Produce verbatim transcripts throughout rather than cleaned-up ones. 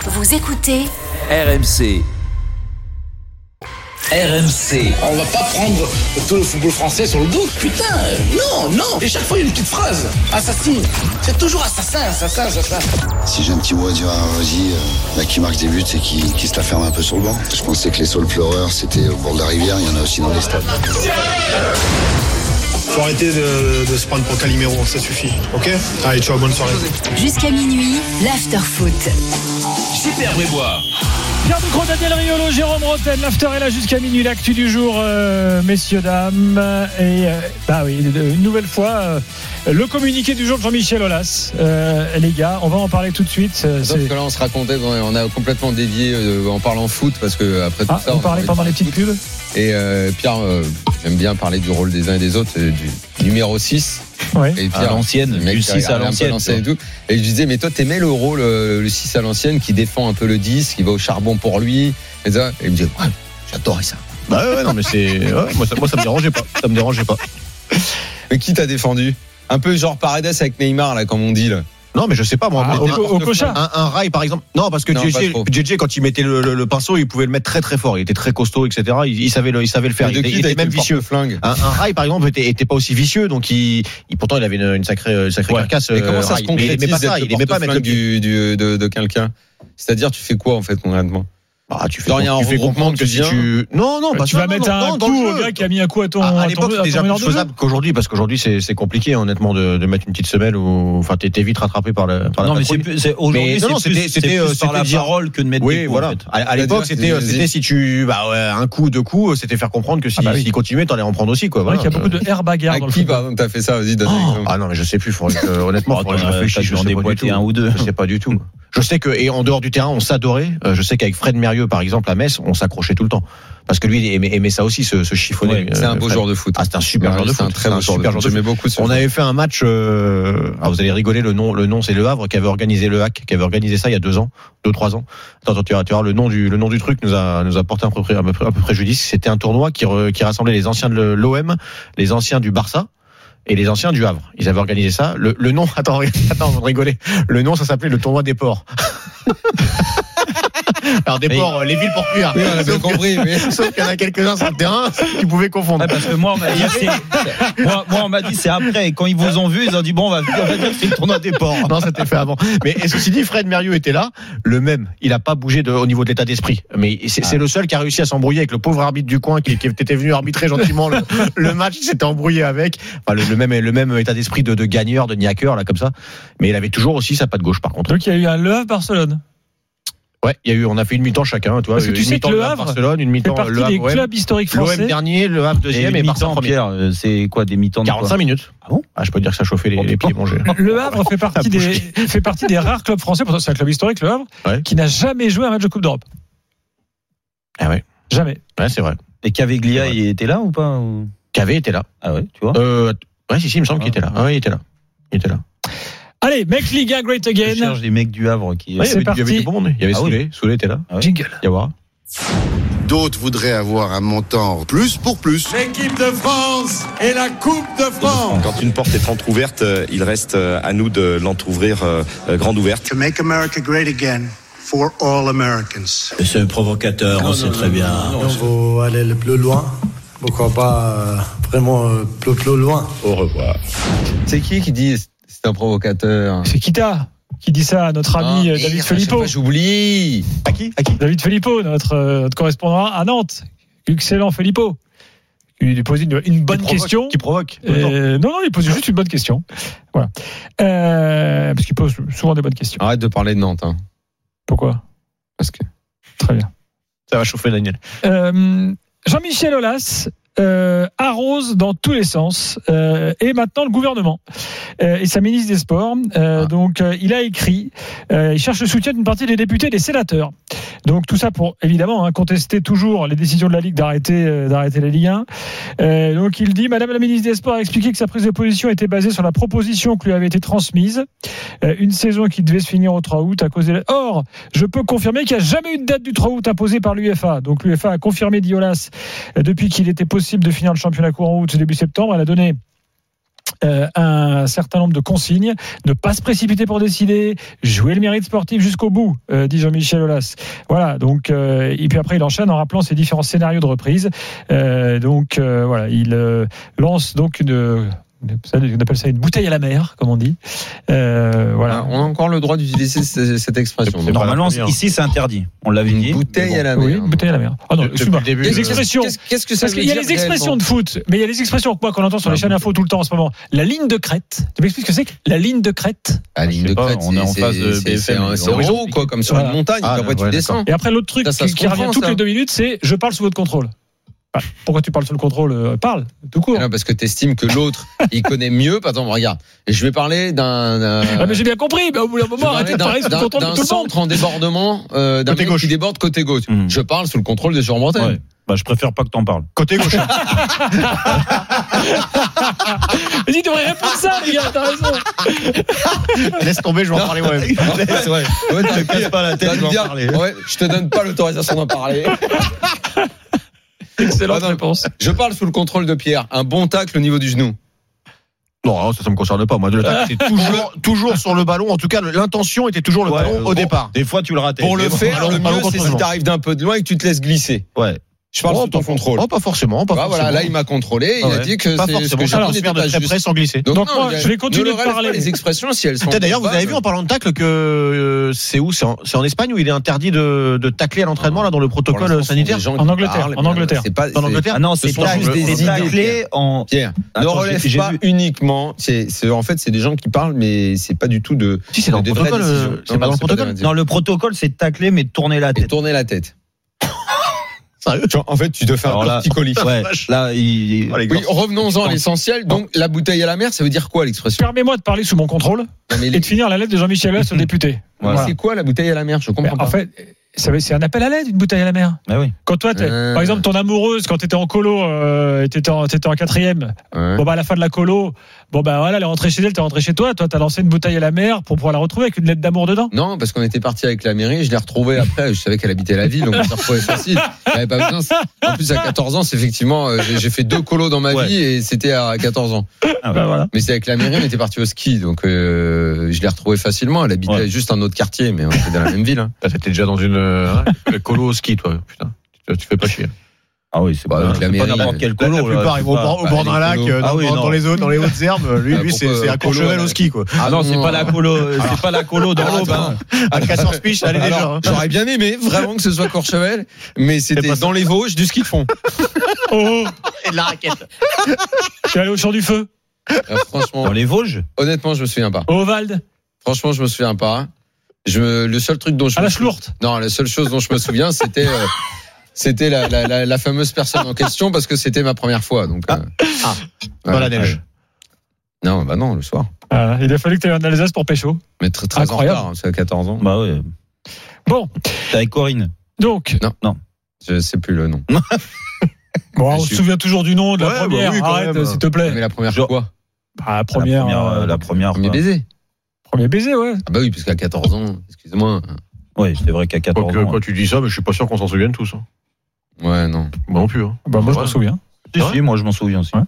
Vous écoutez R M C. R M C. On va pas prendre tout le football français sur le dos. Putain, non, non. Et chaque fois, il y a une petite phrase. Assassin. C'est toujours assassin, assassin, assassin. Si j'ai un petit mot à dire à Rosie, euh, bah, qui marque des buts et qui, qui se la ferme un peu sur le banc. Je pensais que les saules pleureurs, c'était au bord de la rivière. Il y en a aussi dans les stades. Faut arrêter de, de se prendre pour Calimero, ça suffit. Ok ? Allez, ciao, bonne soirée. jusqu'à minuit, l'after-foot. Super Brébois. Pierre Ducrot, Daniel Riolo, Jérôme Rotten, l'after est là jusqu'à minuit, l'actu du jour, euh, messieurs, dames. Et euh, bah oui, une nouvelle fois, euh, le communiqué du jour de Jean-Michel Aulas. Euh, les gars, on va en parler tout de suite. Euh, Sauf que là, on se racontait, on a complètement dévié euh, en parlant foot, parce que après tout ah, ça. On parlait pendant les petites pubs. Et euh, Pierre, euh, j'aime bien parler du rôle des uns et des autres, euh, du numéro six. Ouais. Et Pierre, à l'ancienne, le mec du six à l'ancienne. Et, tout. Et je disais, mais toi, t'aimais le rôle, euh, le six à l'ancienne, qui défend un peu le dix, qui va au charbon pour lui. Et, ça. Et il me disait, ouais, j'adorais ça. Bah ouais, non, mais c'est. Ouais, moi, ça, moi, ça me dérangeait pas. Ça me dérangeait pas. Mais qui t'a défendu ? Un peu genre Paredes avec Neymar, là, comme on dit, là. Non, mais je sais pas, moi. Ah, un, au, au Cocha. un, un rail, par exemple. Non, parce que Non, J J, quand il mettait le, le, le pinceau, il pouvait le mettre très très fort. Il était très costaud, et cetera. Il, il savait le, il savait le faire. Mais de il, qui il était même vicieux. Flingue. Un, un rail, par exemple, était, était pas aussi vicieux, donc il, il pourtant il avait une, une sacrée, une sacrée Ouais. carcasse. Mais comment ça se concrétise il aimait pas ça. Il aimait pas mettre le du, du, de, de quelqu'un. C'est-à-dire, tu fais quoi en fait concrètement ? Ah, tu fais, Genre, il y a un tu fais regroupement comprendre que si tu. Non, non, pas Tu ça, vas non, mettre non, un non, dans coup le au jeu. gars qui a mis un coup à ton. À, à à l'époque, ton- c'était à déjà ton meneur plus de jeu. faisable qu'aujourd'hui, parce qu'aujourd'hui, c'est, c'est compliqué, honnêtement, de, de mettre une petite semelle ou, enfin, t'es, t'es vite rattrapé par, le, par la Non, mais c'est, patrouille. plus- c'est aujourd'hui, Mais non, non, c'est plus, c'était- c'est c'était, plus euh, par la c'était dire- parole que de mettre Oui, des coups, voilà. en fait. À, à l'époque, C'est-à-dire, c'était, c'est- c'était si tu, bah, ouais, un coup, deux coups, c'était faire comprendre que si, Ah bah oui. s'il continuait, t'allais en prendre aussi, quoi. C'est vrai Voilà. qu'il y a beaucoup de air bagarre À dans le qui football. par exemple t'as fait ça ? Vas-y, donne un Oh, exemple. ah non, mais je sais plus, faudrait que, honnêtement, Oh, faudrait que je t'en as- réfléchisse, t'as dû je en sais pas du déboîter tout. un ou deux. Je sais pas du tout. Je sais que, et en dehors du terrain, on s'adorait. Euh, Je sais qu'avec Fred Mérieux, par exemple, à Metz, on s'accrochait tout le temps. Parce que lui, il aimait, aimait ça aussi, se, se chiffonner. Ouais, C'est un beau Fred. joueur de foot. Ah, c'est un super Ouais, joueur de c'est foot. un très beau C'est un joueur de super foot. joueur de J'aimais foot. beaucoup ce On joueur. avait fait un match, euh, alors vous allez rigoler, le nom, le nom, c'est Le Havre qui avait organisé le hack, qui avait organisé ça il y a deux ans, deux, trois ans. Attends, attends, tu vas, tu vas voir, le nom du, le nom du truc nous a, nous a porté un peu, pré- un peu, un peu préjudice. C'était un tournoi qui, re- qui rassemblait les anciens de l'O M, les anciens du Barça et les anciens du Havre. Ils avaient organisé ça. Le, le nom, attends, attends, vous rigolez. Le nom, ça s'appelait le tournoi des ports. Alors des Mais- ports, euh, les villes pour cuire. Oui, on a bien Sauf que- compris. Mais... Sauf qu'il y en a quelques-uns sur le terrain qui pouvaient confondre. Ouais, parce que moi, on m'a dit, c'est, moi, moi, on m'a dit, c'est après. Quand ils vous ont vu, ils ont dit, bon, on va, on va dire que c'est le tournoi des ports. Non, c'était fait avant. Mais et ceci dit, Fred Mérieux était là, le même. Il a pas bougé de, au niveau de l'état d'esprit. Mais c'est, c'est le seul qui a réussi à s'embrouiller avec le pauvre arbitre du coin qui, qui était venu arbitrer gentiment le, le match. Il s'était embrouillé avec. Enfin, le, le même, le même état d'esprit de, de gagneur, de niaqueur, là, comme ça. Mais il avait toujours aussi sa patte gauche, par contre. Donc il y a eu un Le Havre Barcelone. Ouais, il y a eu, on a fait une mi-temps chacun, tu vois. Parce que tu une sais mi-temps que Le Le Havre Barcelone, une C'est mi-temps partie Le Havre des O M. clubs historiques L'O M français. dernier, Le Havre deuxième et, Barça mi-temps, premier. Pierre, euh, c'est quoi, des mi-temps de quoi quarante-cinq minutes. Ah bon? Ah, je peux te dire que ça chauffait les, les pieds, mon jeu. Le Havre fait partie des fait partie des rares clubs français. Pourtant, c'est un club historique, Le Havre, Ouais. qui n'a jamais joué un match de Coupe d'Europe. Ah ouais. Jamais. Ouais, c'est vrai. Et Caveglia, C'est vrai. il était là ou pas ou... Cavé était là. Ah ouais, tu vois. Euh, ouais, si, si, il me semble Ah. qu'il était là. Ah, ouais, il était là. Il était là. Allez, Make Liga Great Je Again. cherche des mecs du Havre qui. Ouais, il y c'est avait, il y avait parti. du bon monde. Il y avait Ah oui. Soulé. Soulé était là. Ah ouais. Jingle. Yawara. D'autres voudraient avoir un montant plus pour plus. L'équipe de France et la Coupe de France. Quand une porte est entrouverte, euh, il reste euh, à nous de l'entrouvrir euh, euh, grande ouverte. To make America great again for all Americans. C'est un provocateur, on sait très bien. On va aller le plus loin. Pourquoi pas euh, vraiment euh, plus, plus loin. Au revoir. C'est qui qui dit c'est un provocateur ? C'est Kita qui dit ça à notre ami Ah, euh, David et à chaque Filippo. fois, J'oublie. À qui? À qui? David Filippo, notre, euh, notre correspondant à Nantes. Excellent Filippo. Il lui pose une, une bonne Qui provoque, question. Qui provoque. Euh, non, non, il pose juste une bonne question. Voilà. Euh, parce qu'il pose souvent des bonnes questions. Arrête de parler de Nantes. Hein. Pourquoi ? Parce que. Très bien. Ça va chauffer, Daniel. Euh, Jean-Michel Aulas euh, arrose dans tous les sens euh, et maintenant le gouvernement euh, et sa ministre des Sports. Euh, Ah. Donc euh, il a écrit, euh, il cherche le soutien d'une partie des députés et des sénateurs. Donc tout ça pour évidemment hein, contester toujours les décisions de la Ligue d'arrêter euh, d'arrêter la Ligue un. Euh, donc il dit, Madame la ministre des Sports a expliqué que sa prise de position était basée sur la proposition qui lui avait été transmise. Euh, une saison qui devait se finir au trois août à cause de... Or, je peux confirmer qu'il n'y a jamais eu de date du trois août imposée par l'UEFA. Donc l'UEFA a confirmé, dit Aulas, euh, depuis qu'il était possible de finir le championnat courant août début septembre. Elle a donné euh, un certain nombre de consignes, ne pas se précipiter pour décider, jouer le mérite sportif jusqu'au bout, euh, dit Jean-Michel Aulas. Voilà, donc euh, et puis après il enchaîne en rappelant ses différents scénarios de reprise. Euh, donc euh, voilà, il euh, lance donc une on appelle ça une bouteille à la mer, comme on dit. Euh, voilà. On a encore le droit d'utiliser cette, cette expression. C'est Normalement, ici, c'est interdit. On l'avait dit. Bouteille bon. à la mer. Oui, bouteille à la mer. Ah non, excuse-moi. Début, les expressions. Qu'est-ce, qu'est-ce que ça Parce veut qu'il y a dire les expressions réellement de foot, mais il y a les expressions moi, qu'on entend sur les chaînes info tout le temps en ce moment. La ligne de crête. Tu m'expliques ce que c'est que la ligne de crête? La ligne de crête, on est en phase de c'est, c'est, B F M. c'est un héros, quoi, comme sur Voilà. une montagne. Ah, après, ouais, tu ouais, descends. Et après, l'autre truc Ça, ça qui, se qui revient comprend, toutes ça. les deux minutes, c'est je parle sous votre contrôle. Bah, pourquoi tu parles sous le contrôle euh, Parle, tout court. Non, parce que tu estimes que l'autre, il connaît mieux. Par exemple, regarde, et je vais parler d'un. d'un Ah, mais j'ai bien compris, mais au bout d'un moment, arrêtez de parler sous le d'un, contrôle de d'un tout le monde. centre en débordement, euh, d'un Côté mec gauche. qui déborde côté gauche. Mmh. Je parle sous le contrôle de Jean Bretagne. Ouais. Bah, je préfère pas que t'en parles. Côté gauche. Mais il devrait répondre ça, les gars, t'as raison. Laisse tomber, je vais en parler moi-même. C'est vrai. Ouais, te casse pas la tête, t'as je vais en dire, parler. ouais, je te donne pas l'autorisation d'en parler. Excellente Ah non, réponse. Je parle sous le contrôle de Pierre. Un bon tacle au niveau du genou. Non, ça, ça me concerne pas. Moi, le tacle, c'est toujours, toujours sur le ballon. En tout cas, l'intention était toujours le Ouais, ballon euh, au bon, départ. Des fois, tu le ratais. Pour Mais le bon, faire, ballon- le ballon mieux, contre c'est le si vent. t'arrives d'un peu de loin et que tu te laisses glisser. Ouais. Je parle Oh, sous ton pas- contrôle. Oh, pas forcément, pas Bah forcément. voilà, là, il m'a contrôlé. Il Ouais. a dit que Pas c'est ce forcément. que j'ai Alors, dit se n'était faire de pas très juste. près sans glisser. Donc, non, moi, il y a- je vais continuer ne de leur rêve parler. pas les expressions si elles sont. Peut-être d'ailleurs, vous bonnes. avez vu en parlant de tacle que euh, c'est où c'est en, c'est en Espagne où il est interdit de, de tacler à l'entraînement là dans le Pour protocole l'instant, ce sont sanitaire. des gens En qui Angleterre, parlent, en mais Angleterre. C'est pas, En c'est- Angleterre. Ah non, Ce c'est sont pas juste des des idées, taclés en. Pierre, ne Attends, relève j'ai- j'ai pas vu. uniquement. C'est, c'est, en fait, c'est des gens qui parlent, mais c'est pas du tout de. Si, c'est dans le de vraies protocole, décisions. euh, c'est Non, pas non, dans le protocole. des vraies décisions. Non, le protocole, c'est tacler, mais tourner la Et tête. tourner la tête. Sérieux Tu vois, en fait, tu te fais un Alors là, torticolis. ouais, là, il. Oh, les Oui, gars. revenons-en à l'essentiel. Donc, la bouteille à la mer, ça veut dire quoi l'expression? Permets-moi de parler sous mon contrôle Non, mais et de finir la lettre de Jean-Michel Aulas au député. Voilà. C'est quoi la bouteille à la mer? Je comprends Mais pas. en fait, c'est c'est un appel à l'aide, une bouteille à la mer. Ah oui. Quand toi, t'es- Euh. par exemple, ton amoureuse, quand t'étais en colo, euh, t'étais en, t'étais en quatrième, Ouais. bon bah à la fin de la colo, bon bah voilà, elle est rentrée chez elle, t'es rentré chez toi, toi t'as lancé une bouteille à la mer pour pouvoir la retrouver avec une lettre d'amour dedans. Non, parce qu'on était parti avec la mairie, je l'ai retrouvée après, je savais qu'elle habitait la ville, donc on s'est retrouvés facile. J'avais pas besoin. En plus, à quatorze ans, c'est effectivement, euh, j'ai, j'ai fait deux colos dans ma Ouais. vie et c'était à quatorze ans. Ah, Bah voilà. Mais c'est avec la mairie, on était parti au ski, donc euh, je l'ai retrouvée facilement. Elle habitait Ouais. juste un autre quartier, mais on était dans la même ville. Hein. Ah, T'étais déjà dans une euh, hein, colo au ski, toi. Putain, tu, tu fais pas chier. Ah oui, c'est Bah, pas, avec la c'est pas mairie, n'importe quel La, colo. la là, plupart, c'est ils vont au pas- bord, au bah, bord les d'un lac, colos. euh, dans, Ah oui, dans- non. dans les, hautes- dans les hautes herbes. Lui, Ah, lui c'est, pourquoi, c'est à euh, colo, Courchevel euh, au ski, quoi. Ah non, c'est non, pas la colo, c'est pas la colo dans Alors, l'aube. attends. hein. À Casseurs Piche, allez déjà. Alors, hein. j'aurais bien aimé vraiment que ce soit Courchevel, mais c'était pas ça. dans les Vosges du ski de fond. Oh, Et de la raquette. tu es allé au champ du feu, Euh, franchement, Dans les Vosges. honnêtement, je me souviens pas. au Ovalde, Franchement, je me souviens pas. Je me, le seul truc dont je à me la souviens- Schlourte. Non, la seule chose dont je me souviens, c'était euh, c'était la, la, la, la fameuse personne en question parce que c'était ma première fois. Donc, euh, Ah, dans voilà. la neige. Non, bah non, le soir. Ah, il a fallu que tu ailles en Alsace pour pécho. Mais très, très en Incroyable. retard, hein, c'est à quatorze ans. Bah ouais. Bon, T'es avec Corinne. donc, Je sais plus le nom. bon, on Je se suis- souvient toujours du nom de la Ouais, bah première. oui, quand Arrête, même. s'il te plaît. Mais la première Genre- fois. Ah, la première, La première. euh, euh, La première. Premier quoi. baiser. premier baiser, ouais. Ah bah oui, parce qu'à quatorze ans, excusez-moi. Oui, c'est vrai qu'à quatorze Donc, ans. quand tu dis ça, mais je suis pas sûr qu'on s'en souvienne tous. hein. Ouais, non. Moi non plus. hein. Bah, moi, je Ouais. m'en souviens. Si, si, moi je m'en souviens aussi. Ouais.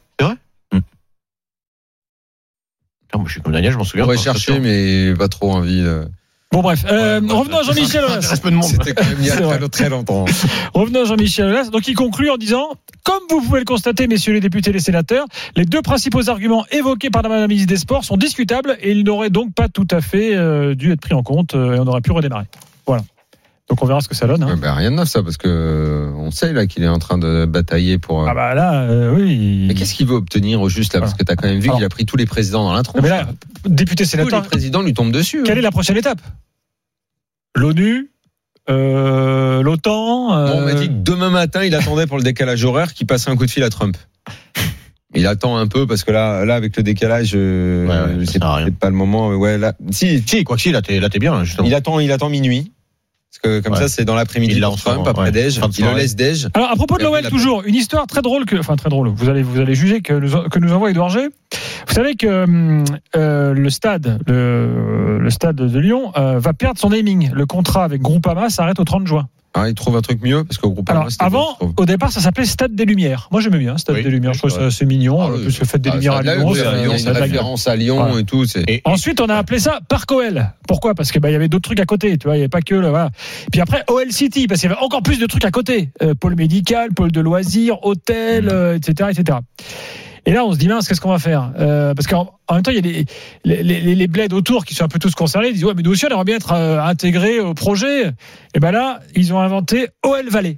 Putain, moi, je suis comme Daniel, je m'en Je souviens. pourrais pas, chercher, c'est sûr. mais pas trop envie. de- Bon, bref. Euh, Ouais, ouais, revenons à ouais. Jean-Michel Ça Aulas. intéresse peu de monde. C'était quand même il y a C'est vrai. très, très longtemps. Revenons à Jean-Michel Aulas. Donc, il conclut en disant, comme vous pouvez le constater, messieurs les députés et les sénateurs, les deux principaux arguments évoqués par la ministre des Sports sont discutables et ils n'auraient donc pas tout à fait euh, dû être pris en compte euh, et on aurait pu redémarrer. Voilà. Donc, on verra ce que ça donne. Hein. Ouais, bah, rien de neuf, ça, parce que euh, on sait là qu'il est en train de batailler pour. euh, Ah bah là, euh, oui. Mais qu'est-ce qu'il veut obtenir au juste là? Parce que t'as quand même vu Alors- qu'il a pris tous les présidents dans la tronche. Non, mais là, député tous sénateur, les présidents lui tombent dessus. quelle hein. est la prochaine étape? L'ONU, euh, l'OTAN. Bon, on m'a euh, dit que demain matin, il attendait pour le décalage horaire qu'il passait un coup de fil à Trump. Il attend un peu parce que là, là avec le décalage, euh, Ouais, ouais, ça c'est sert à rien. peut-être pas le moment. Ouais, là, si, Si, quoi que si, là, t'es, là, t'es bien, là, justement. il attend, il attend minuit. Parce que comme Ouais. ça, c'est dans l'après-midi Il l'a pour en ce Trump, moment, après ouais. déj. Fin de Il le soirée. laisse déj. Alors à propos de Il a l'O pris L la toujours, une histoire très drôle que, enfin très drôle. Vous allez vous allez juger que nous, que nous envoie Édouard G. Vous savez que hum, euh, le stade, le, le stade de Lyon euh, va perdre son naming. Le contrat avec Groupama s'arrête au trente juin. Ah, ils trouvent un truc mieux parce qu'au groupe Alors, avant, beau, au départ, ça s'appelait Stade des Lumières. Moi, j'aimais bien Stade oui, des Lumières. Oui, je trouve ça assez mignon. Ah, oui. Plus le fait des ah, Lumières à Lyon. Il y a une référence à Lyon voilà. et tout. C'est... Et ensuite, on a appelé ça Parc O L. Pourquoi ? Parce que bah, il y avait d'autres trucs à côté. Tu vois, il n'y avait pas que le. Voilà. Puis après, O L City, parce qu'il y avait encore plus de trucs à côté. Euh, pôle médical, pôle de loisirs, hôtel, euh, et cetera, et cetera. Et là, on se dit, mince, qu'est-ce qu'on va faire euh, Parce qu'en en même temps, il y a les, les, les, les bleds autour qui sont un peu tous concernés. Ils disent, ouais, mais nous aussi, on aimerait bien être euh, intégrés au projet. Et ben là, ils ont inventé O L Valley.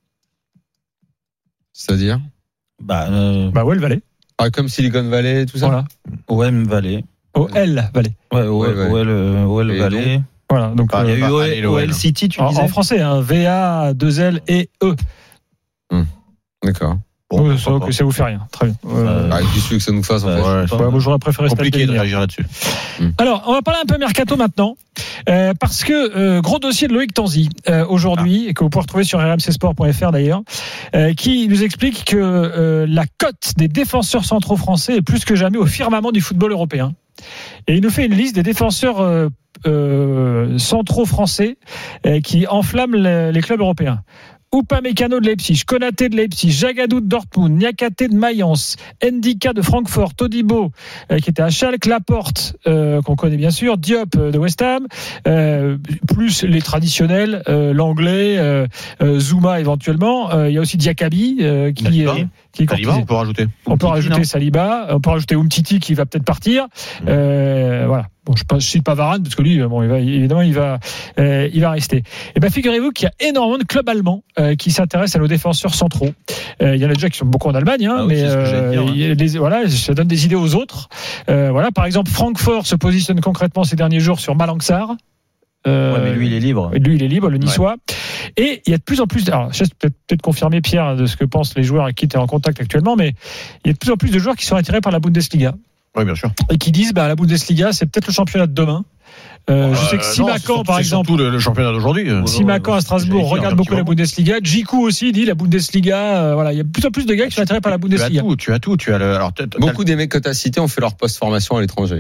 C'est-à-dire Bah, euh... bah O L Valley. Ah, comme Silicon Valley, tout ça. Voilà. O M Valley. O L Valley. Ouais, O L, O L, O L Valley. Voilà. Donc, ah, euh, il y a eu O L, O L City, tu en, disais. En français, hein, V A deux L et E. Hum. D'accord. Bon, ouais, ça, que ça vous fait rien. Très bien. Euh, ah, qu'est-ce que ça nous fasse en fait. Ouais, ouais, moi, j'aurais préféré compliqué de réagir là-dessus. Hum. Alors, on va parler un peu mercato maintenant, euh, parce que euh, gros dossier de Loïc Tanzi euh, aujourd'hui, ah. et que vous pouvez retrouver sur r m c sport point f r d'ailleurs, euh, qui nous explique que euh, la cote des défenseurs centraux français est plus que jamais au firmament du football européen. Et il nous fait une liste des défenseurs euh, euh, centraux français euh, qui enflamment les, les clubs européens. Upamecano de Leipzig, Konaté de Leipzig, Zagadou de Dortmund, Niakate de Mayence, Ndika de Francfort, Todibo euh, qui était à Schalke, Laporte euh, qu'on connaît bien sûr, Diop euh, de West Ham, euh, plus les traditionnels, euh, l'anglais, euh, euh, Zouma éventuellement. Euh, il y a aussi Diakabi euh, qui est qui est Saliba, on peut rajouter. On Umtiti, peut rajouter non. Saliba, on peut rajouter Umtiti qui va peut-être partir. Euh, voilà. Bon, je ne cite pas Varane parce que lui, bon, il va, évidemment, il va, euh, il va rester. Et ben, figurez-vous qu'il y a énormément de clubs allemands euh, qui s'intéressent à nos défenseurs centraux. Euh, il y en a déjà qui sont beaucoup en Allemagne, hein, ah oui, mais euh, dire, hein. les, voilà, ça donne des idées aux autres. Euh, voilà, par exemple, Francfort se positionne concrètement ces derniers jours sur Malang Sarr. Euh, ouais, mais lui, il est libre. Lui, il est libre, le Niçois. Ouais. Et il y a de plus en plus. Alors, je sais peut-être, peut-être confirmer, Pierre, de ce que pensent les joueurs avec qui tu es en contact actuellement, mais il y a de plus en plus de joueurs qui sont attirés par la Bundesliga. Oui, bien sûr. Et qui disent, bah, la Bundesliga, c'est peut-être le championnat de demain. Euh, je sais que Simakan, par exemple, surtout le, le championnat d'aujourd'hui. Simakan à Strasbourg regarde beaucoup la Bundesliga. Djikou aussi dit la Bundesliga. Euh, voilà, il y a de plus en plus de gars qui sont attirés par la Bundesliga. Tu as tout, tu as tout. Tu as le, alors, t'as, t'as beaucoup des mecs que tu as cités ont fait leur post-formation à l'étranger.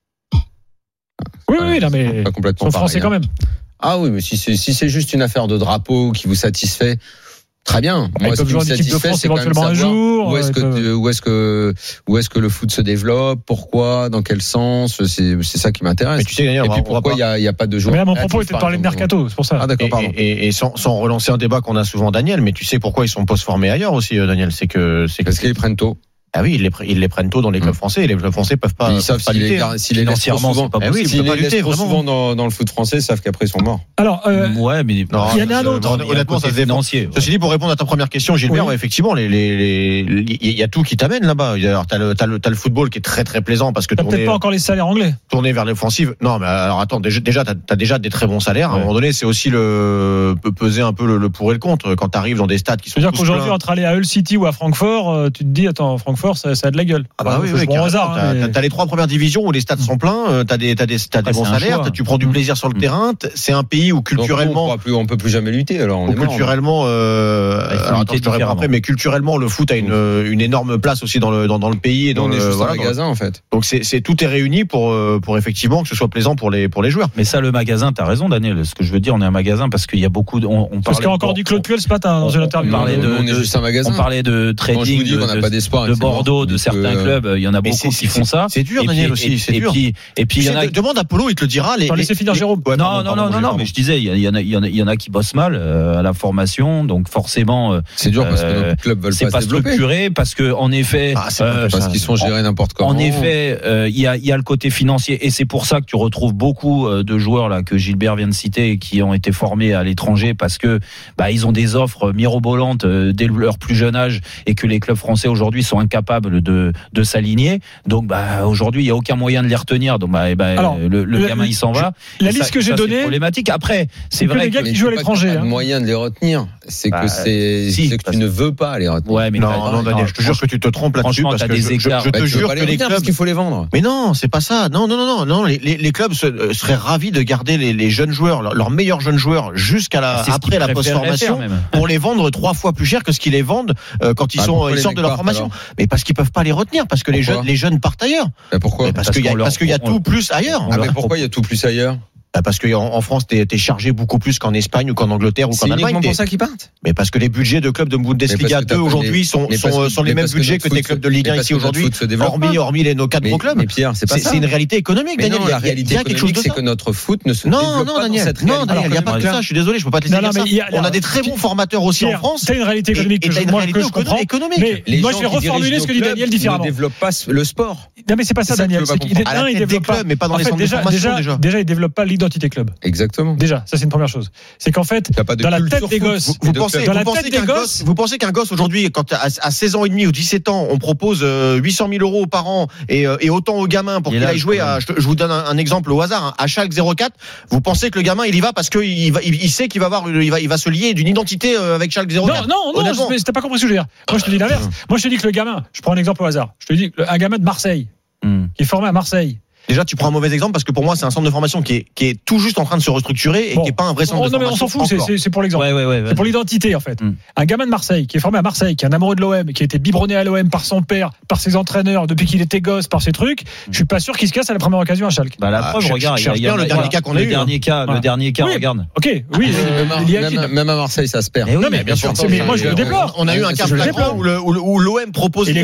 Oui, oui, non, mais ils sont français quand même. Ah oui, mais si c'est, si c'est juste une affaire de drapeau qui vous satisfait, très bien. Moi, ils peuvent jouer en équipe de France éventuellement un jour. Où est-ce que, peuvent... où est-ce que, où est-ce que le foot se développe, pourquoi, dans quel sens, c'est, c'est ça qui m'intéresse. Mais tu sais, Daniel, et puis pourquoi il y a, il y a pas de joueurs. Mais là, mon propos était de parler de mercato, c'est pour ça. Ah d'accord, pardon. Et, et, et sans, sans relancer un débat qu'on a souvent, Daniel, mais tu sais pourquoi ils sont post-formés ailleurs aussi, Daniel, c'est que, c'est parce qu'ils les prennent tôt. Ah oui, ils les, ils les prennent tôt dans les clubs français et les clubs français peuvent pas. Ils savent s'ils les, s'ils les laissent trop souvent, ah oui, s'ils les laissent trop souvent dans, dans le foot français, ils savent qu'après ils sont morts. Alors, euh, ouais, mais non, il y en a un autre. Honnêtement, ça se défend. Ceci dit, pour répondre à ta première question, Gilbert, oui. Ouais, effectivement, les, les, les, il y a tout qui t'amène là-bas. Alors, t'as le, t'as le, t'as le football qui est très très plaisant parce que t'as tourner, peut-être pas encore les salaires anglais. Tourner vers l'offensive. Non, mais alors attends, déjà, déjà t'as, t'as déjà des très bons salaires. Ouais. À un moment donné, c'est aussi le peut peser un peu le, le pour et le contre quand t'arrives dans des stades qui sont. C'est-à-dire qu'aujourd'hui, entre aller à Hull City ou à Francfort, tu te dis, attends, Francfort, ça, ça a de la gueule. Ah bah oui, oui, bon hasard, hein, t'as, mais... t'as les trois premières divisions où les stades sont pleins, t'as des, t'as des, t'as des ah, bons salaires, tu prends du plaisir sur le mmh. terrain. C'est un pays où culturellement, donc, on, plus, on peut plus jamais lutter. Alors, on est culturellement, mort, euh, alors, attends, je te réponds après, mais culturellement, le foot a une, une énorme place aussi dans le, dans, dans le pays et dans on le est juste voilà, un magasin dans, en fait. Donc c'est, c'est tout est réuni pour, pour effectivement que ce soit plaisant pour les, pour les joueurs. Mais ça, le magasin, t'as raison, Daniel. Ce que je veux dire, on est un magasin parce qu'il y a beaucoup de, on, on parce qu'il a encore dit Claude Puel ce matin dans une interview. On parlait de, on est juste un magasin. On parlait de trading, de Bordeaux, de certains clubs. Il y en a beaucoup qui font ça. C'est dur, Daniel, aussi. C'est dur. Et puis, il y en a. Demande à Polo, il te le dira. Les, laissez finir Jérôme. Ouais, non, non, non, non, non, mais je disais, il y en a, il y en a, il y en a qui bossent mal euh, à la formation, donc forcément. C'est dur parce que nos clubs veulent c'est pas se développer. Structuré, parce que en effet, ah, euh, parce qu'ils sont gérés n'importe comment. En effet, euh, il y a, il y a le côté financier, et c'est pour ça que tu retrouves beaucoup de joueurs là que Gilbert vient de citer, qui ont été formés à l'étranger parce que bah ils ont des offres mirobolantes dès leur plus jeune âge, et que les clubs français aujourd'hui sont incapables de de s'aligner. Donc bah aujourd'hui, il y a aucun moyen de les retenir. Donc bah, bah Alors, le, le la, gamin il s'en va. La liste ça, que j'ai ça, donnée, c'est problématique. Après, c'est, c'est vrai que les gars que qui jouent à l'étranger. Il y a hein. moyen de les retenir. C'est bah, que c'est, si, c'est que tu ne veux pas les retenir. Ouais, mais non, non, non, Daniel, je te jure que tu te trompes là-dessus parce que je, je, je te bah, jure que les clubs, parce qu'il faut les vendre. Mais non, c'est pas ça. Non, non, non, non, non. Les, les, les clubs se, euh, seraient ravis de garder les, les jeunes joueurs, leurs leur meilleurs jeunes joueurs, jusqu'à la c'est après la post-formation, pour les vendre trois fois plus cher que ce qu'ils les vendent euh, quand ils bah, sont ils sortent de leur formation. Alors mais parce qu'ils peuvent pas les retenir, parce que les jeunes les jeunes partent ailleurs. Mais pourquoi? Parce qu'il y a parce qu'il y a tout plus ailleurs. Mais pourquoi il y a tout plus ailleurs? Parce que en, en France, t'es, t'es chargé beaucoup plus qu'en Espagne ou qu'en Angleterre ou C'est qu'en Allemagne. C'est uniquement T'es... pour ça qu'ils partent. Mais parce que les budgets de clubs de Bundesliga deux aujourd'hui les... sont, sont, que, sont les mêmes budgets que, que tes clubs de Ligue un ici aujourd'hui, hormis, hormis les, nos quatre gros clubs. Mais Pierre, c'est pas c'est, ça. C'est une réalité économique, mais Daniel. Non, il y a, la réalité il y a quelque chose de c'est ça. que notre foot ne se non, développe non, pas Daniel, dans cette non, réalité. il n'y a pas que ça. Je suis désolé, je peux pas te laisser dire ça. On a des très bons formateurs aussi en France. T'as une réalité économique que je comprends. Mais moi, je vais reformuler ce que dit Daniel différemment. Ne développe pas le sport. Non, mais c'est pas ça, Daniel. Un, il développe pas, mais pas dans les centres de formation déjà. Déjà, il développe pas l'identité club. Exactement. Déjà, ça c'est une première chose. C'est qu'en fait, dans la tête des gosses, vous pensez, dans la tête des gosses, vous pensez qu'un gosse aujourd'hui, quand à seize ans et demi ou dix-sept ans, on propose huit cent mille euros par an et, et autant au gamin pour qu'il aille jouer à, je, je vous donne un, un exemple au hasard, à Schalke zéro quatre, vous pensez que le gamin il y va parce qu'il il, il sait qu'il va avoir, il va, il va se lier d'une identité avec Schalke zéro quatre? Non, non, non, mais t'as pas compris ce que je veux dire. Moi, je te dis l'inverse. Moi, je te dis que le gamin, je prends un exemple au hasard. Je te dis un gamin de Marseille, mm. qui est formé à Marseille. Déjà, tu prends un mauvais exemple parce que pour moi, c'est un centre de formation qui est, qui est tout juste en train de se restructurer et bon, qui est pas un vrai centre oh, de non, formation. Non, mais on s'en fout, c'est, c'est pour l'exemple. Ouais, ouais, ouais, c'est pour l'identité, en fait. Mm. Un gamin de Marseille qui est formé à Marseille, qui est un amoureux de l'O M, qui a été biberonné à l'O M par son père, par ses entraîneurs, depuis qu'il était gosse, par ses trucs, mm. je suis pas sûr qu'il se casse à la première occasion à Schalke. Bah, la preuve, ah, regarde, il y a, il y a le dernier cas qu'on a eu. Le dernier cas, le dernier cas, regarde. Ok, oui, même à Marseille, ça se perd. Non, mais bien sûr, mais moi, je le déplore. On a eu un cas flagrant où l'O M proposait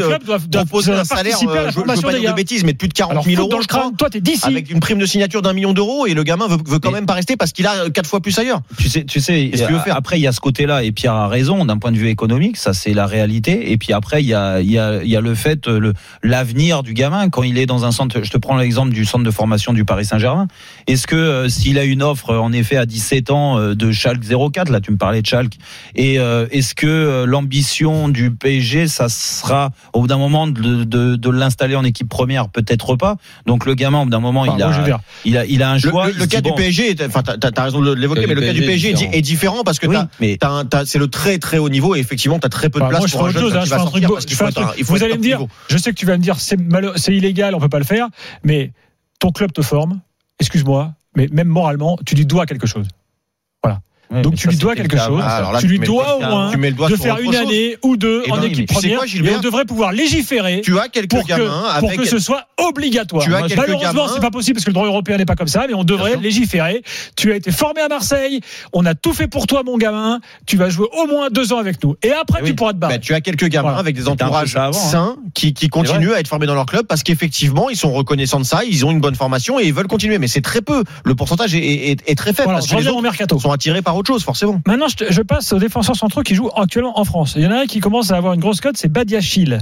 un salaire, je de bêtises, mais de plus de quarante mille euros, je crois. Toi, t'es d'ici. Une prime de signature d'un million d'euros et le gamin veut, veut quand même pas rester parce qu'il a quatre fois plus ailleurs. Tu sais, tu sais. Après, il y a ce côté-là et Pierre a raison d'un point de vue économique, ça c'est la réalité. Et puis après, il y a, il y a, il y a le fait, le l'avenir du gamin quand il est dans un centre. Je te prends l'exemple du centre de formation du Paris Saint-Germain. Est-ce que euh, s'il a une offre en effet à dix-sept ans euh, de Schalke zéro quatre, là tu me parlais de Schalke, et euh, est-ce que euh, l'ambition du P S G, ça sera au bout d'un moment de, de, de l'installer en équipe première, peut-être pas. Donc le gamin au bout d'un moment, enfin, il a. Moi, Il a, il a un choix. Le, le, le cas du P S G, enfin, t'as, t'as raison de l'évoquer, mais le cas du P S G est, est différent parce que oui, t'as, mais... t'as, t'as, c'est le très très haut niveau et effectivement t'as très peu de bah, place moi, pour un jeune qui va sortir parce qu'il faut être, il faut Vous allez me dire, niveau. Je sais que tu vas me dire, c'est, malo- c'est illégal, on peut pas le faire, mais ton club te forme, excuse-moi, mais même moralement, tu lui dois quelque chose. Voilà. Ouais, donc tu lui dois quelque chose. Ah, là, tu lui dois au moins de faire une année ou deux en équipe première et on devrait pouvoir légiférer tu as quelques pour, gamins que, pour que ce soit obligatoire. Malheureusement, c'est pas possible parce que le droit européen n'est pas comme ça, mais on devrait légiférer. Tu as été formé à Marseille, on a tout fait pour toi, mon gamin. Tu vas jouer au moins deux ans avec nous et après tu pourras te battre. Tu as quelques gamins avec des entourages sains qui continuent à être formés dans leur club parce qu'effectivement ils sont reconnaissants de ça, ils ont une bonne formation et ils veulent continuer. Mais c'est très peu. Le pourcentage est très faible parce que les autres sont attirés par autre chose, forcément. Maintenant, je, te, je passe aux défenseurs centraux qui jouent actuellement en France. Il y en a un qui commence à avoir une grosse cote, c'est Badiachil.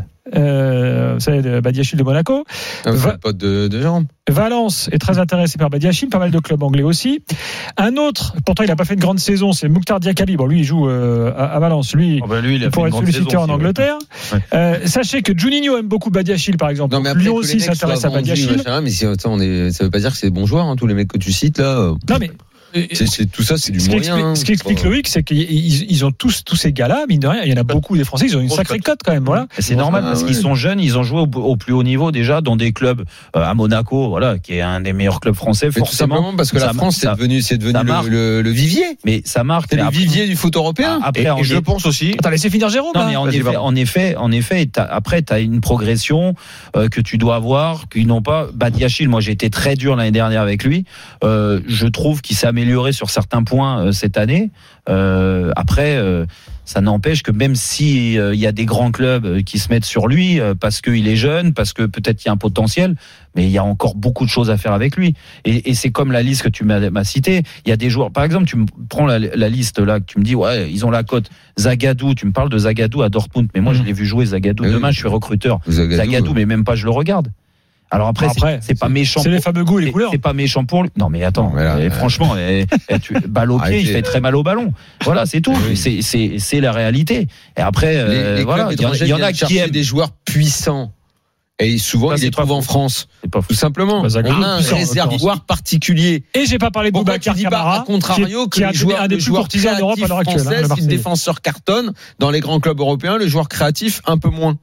Euh, vous savez, Badiachil de Monaco. Ah, Va- pote de, de jambes. Valence est très intéressé par Badiachil, pas mal de clubs anglais aussi. Un autre, pourtant il n'a pas fait une grande saison, c'est Mouktar Diakhaby. Bon, lui il joue euh, à, à Valence. Lui, oh ben lui il, il pourrait être sollicité en Angleterre. Ouais. Euh, sachez que Juninho aime beaucoup Badiachil, par exemple. Non, mais après, Lyon aussi s'intéresse à Badiachil. Mais si, attends, on est, ça veut pas dire que c'est des bons joueurs, hein, tous les mecs que tu cites là. Non mais. C'est, c'est, tout ça, c'est du ce moyen. Qui explique, ce qui explique Loïc, c'est qu'ils ils ont tous, tous ces gars-là, mine de rien, il y en a beaucoup des Français, ils ont une sacrée cote quand même. Voilà. Et c'est normal parce qu'ils sont jeunes, ils ont joué au, au plus haut niveau déjà dans des clubs euh, à Monaco, voilà, qui est un des meilleurs clubs français. Mais forcément, tout simplement parce que la France, ça, c'est devenu, c'est devenu le, le, le vivier. Mais ça marque. C'est le après, vivier du foot européen. Après, et, et je pense aussi. Attends, laissez finir Jérôme. Non, mais en effet, en effet, en effet, t'as, après, t'as une progression euh, que tu dois avoir, qu'ils n'ont pas. Badiachil, moi, j'ai été très dur l'année dernière avec lui. Euh, je trouve qu'il s'est amélioré sur certains points euh, cette année. Euh, après, euh, ça n'empêche que même si il euh, y a des grands clubs qui se mettent sur lui euh, parce qu'il est jeune, parce que peut-être qu'il y a un potentiel, mais il y a encore beaucoup de choses à faire avec lui. Et, et c'est comme la liste que tu m'as, m'as citée. Il y a des joueurs, par exemple, tu me prends la, la liste là, que tu me dis, ouais, ils ont la cote. Zagadou, tu me parles de Zagadou à Dortmund, mais moi mmh. je l'ai vu jouer Zagadou. Oui, Demain, je suis recruteur. Zagadou, Zagadou mais même pas je le regarde. Alors après, après c'est, c'est pas méchant. C'est pour, les fameux goûts et les couleurs. C'est pas méchant pour lui. Non mais attends, non, mais là, et, euh... franchement, et, et tu, balle au pied, Arrêtez. Il fait très mal au ballon. Voilà, c'est tout. Oui. C'est, c'est, c'est la réalité. Et après, les, euh, les voilà, il y, y en a qui aiment des joueurs puissants. Et souvent, ça, ils les trouvent en France. C'est pas tout simplement. Bah, on a un réservoir particulier. Et j'ai pas parlé de Boubacar Kamara, à contrario, qui, qui a joueur, un des plus courtisans d'Europe à l'heure actuelle. Français, si le défenseur cartonne dans les grands clubs européens, le joueur créatif un peu moins.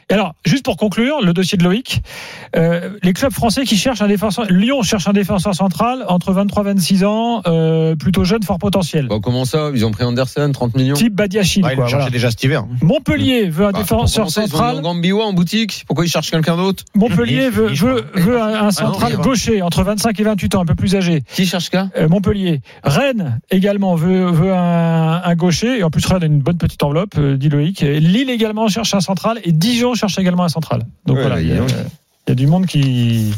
Et alors, juste pour conclure, le dossier de Loïc, euh, les clubs français qui cherchent un défenseur, Lyon cherche un défenseur central entre vingt-trois et vingt-six ans, euh, plutôt jeune, fort potentiel. Bon, comment ça? Ils ont pris Andersen, trente millions. Type Badiachil. Ouais, ils le cherchaient déjà cet hiver. Montpellier veut un Bah, défenseur ça, central. Ils ont Gambiwa en boutique. Pourquoi ils cherchent quelqu'un d'autre? Montpellier veut, veut, veut un, un central Ah non, gaucher entre vingt-cinq et vingt-huit ans, un peu plus âgé. Qui cherche quoi? Euh, Montpellier. Rennes également veut, veut un, un gaucher. Et en plus, Rennes a une bonne petite enveloppe, euh, dit Loïc. Lille également cherche un central. Et Dijon cherche également un central. Donc ouais, voilà, il y, y, a, il y a du monde qui.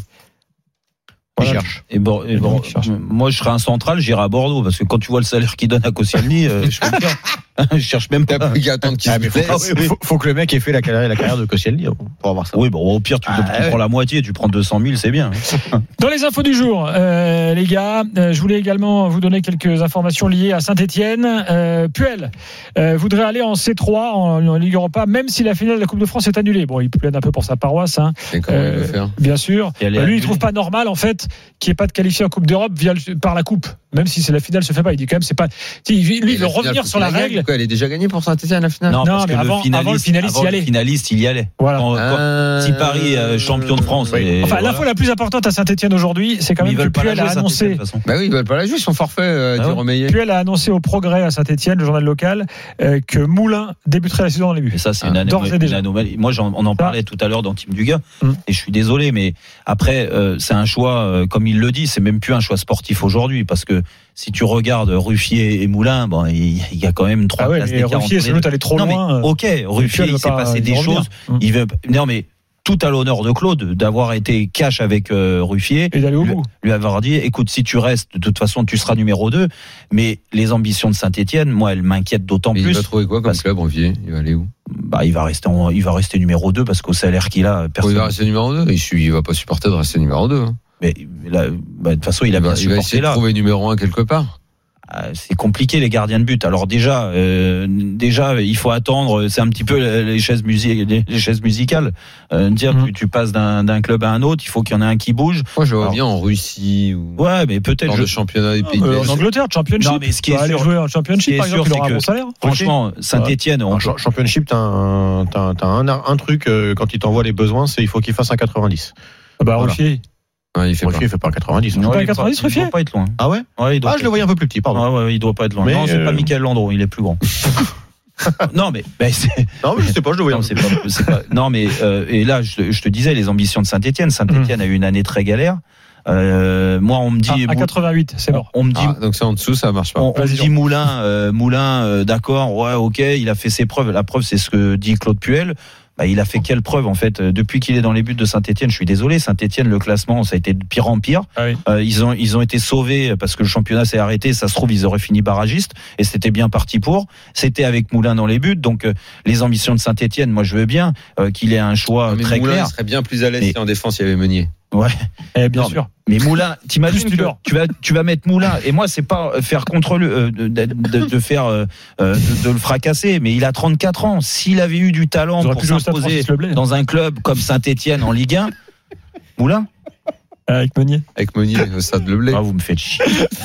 Voilà. Cherche. Et bon, et bon moi, je serais un central, j'irais à Bordeaux, parce que quand tu vois le salaire qu'il donne à Koscielny, euh, je peux le dire. Je cherche même pas. T'as plus qu'à attendre qu'il ah, se blesse. Faut, ah, oui, oui. faut, faut que le mec ait fait la carrière, la carrière de Koscielny pour avoir ça. Oui, bon, au pire, tu, ah, tu ouais. prends la moitié, tu prends deux cent mille, c'est bien. Dans les infos du jour, euh, les gars, euh, je voulais également vous donner quelques informations liées à Saint-Etienne. Euh, Puel euh, voudrait aller en C trois, en, en Ligue Europa, même si la finale de la Coupe de France est annulée. Bon, il plaide un peu pour sa paroisse. Hein. Et comment euh, il veut faire? Bien sûr. Bah, lui, il trouve pas normal, en fait, qu'il n'y ait pas de qualifié en Coupe d'Europe via le, par la Coupe. Même si c'est la finale se fait pas. Il dit quand même, c'est pas. Si, lui, il veut revenir sur la règle. Elle est déjà gagnée pour Saint-Etienne la finale. Non, non parce mais que avant, le finaliste, avant le finaliste, avant il y allait. Le finaliste, il y allait. Voilà. Quand, euh... Si Paris euh, champion de France. Oui. Et enfin, voilà. l'info la plus importante à Saint-Etienne aujourd'hui, c'est quand même que Puel a annoncé. Bah oui, ils veulent pas la jouer, son forfait euh, ah dit ouais. Romeillet. Puel a annoncé au Progrès à Saint-Etienne, le journal local, euh, que Moulin débuterait la saison dans les buts. Et ça, c'est une, ah, anom- une anomalie. Moi, j'en, on en parlait tout à l'heure dans Team Dugas, hum. et je suis désolé, mais après, euh, c'est un choix, euh, comme il le dit, c'est même plus un choix sportif aujourd'hui, parce que si tu regardes Ruffier et Moulin, bon, il y a quand même trois ah ouais, places d'écart. Ruffier, c'est l'autre, elle est trop non, loin. Mais, ok, Ruffier, il s'est passé des choses. Hum. Il veut, non, mais tout à l'honneur de Claude d'avoir été cash avec euh, Ruffier et d'aller au lui, bout. Lui avoir dit, écoute, si tu restes, de toute façon, tu seras numéro deux. Mais les ambitions de Saint-Etienne, moi, elles m'inquiètent d'autant mais plus. Il va trouver quoi comme club, Ruffier? Il va aller où? Bah, il va rester, en, il va rester numéro deux parce qu'au salaire qu'il a, personne. Oh, il va rester numéro deux. Il, il va pas supporter de rester numéro deux. Hein. Mais là, bah, de toute façon, il a il bien va, supporté il va essayer là. de trouver numéro un quelque part. C'est compliqué les gardiens de but. Alors déjà, euh, déjà, il faut attendre. C'est un petit peu les chaises, musi- les chaises musicales. Euh, dire, mmh. tu, tu passes d'un, d'un club à un autre, il faut qu'il y en ait un qui bouge. Moi, je vois bien en Russie ou. Ouais, mais peut-être. Dans le championnat des pays. Euh, en Angleterre, Championship. Non, mais ce qui est aller sûr, jouer en Championship, par exemple, il aura un bon salaire. Franchement, Saint-Etienne, en Championship, t'as un, t'as, t'as un, un truc euh, quand il t'envoie les besoins, c'est il faut qu'il fasse un quatre-vingt-dix. Ah bah voilà. Ruffier. Ouais, il fait Ruffier, pas. il fait pas un quatre-vingt-dix. Il fait pas un quatre-vingt-dix, Ruffier. Il doit pas être loin. Ah ouais? Ouais, il doit ah, je le voyais un peu plus petit, pardon. Ouais, ouais, il doit pas être loin. Mais non, c'est euh... pas Michael Landreau, il est plus grand. non mais, bah, c'est... non mais je sais pas, je le voyais. Non, c'est pas, c'est pas... non mais euh, et là je, je te disais les ambitions de Saint-Etienne. Saint-Etienne mmh. a eu une année très galère. Euh, moi on me dit ah, à quatre-vingt-huit, c'est mort. On me dit ah, donc c'est en dessous, ça marche pas. On, on me dit Moulin, euh, Moulin, euh, d'accord, ouais, ok, il a fait ses preuves. La preuve c'est ce que dit Claude Puel. Bah, il a fait quelle preuve en fait depuis qu'il est dans les buts de Saint-Etienne? Je suis désolé, Saint-Etienne, le classement, ça a été de pire en pire. Ah oui. euh, ils ont ils ont été sauvés parce que le championnat s'est arrêté. Ça se trouve ils auraient fini barragiste et c'était bien parti pour. C'était avec Moulin dans les buts, donc euh, les ambitions de Saint-Etienne, moi je veux bien euh, qu'il ait un choix mais très Moulin, clair. Il serait bien plus à l'aise mais... si en défense il y avait Meunier. Ouais, eh, bien non, sûr. Mais, mais Moulin, t'imagines que tu vas tu vas mettre Moulin et moi c'est pas faire contre le euh, de, de, de, de faire euh, de, de le fracasser, mais il a trente-quatre ans. S'il avait eu du talent pour s'imposer dans un club comme Saint-Etienne en Ligue un, Moulin avec Meunier, avec Meunier au Stade Le Blé. Ah, vous me faites chier.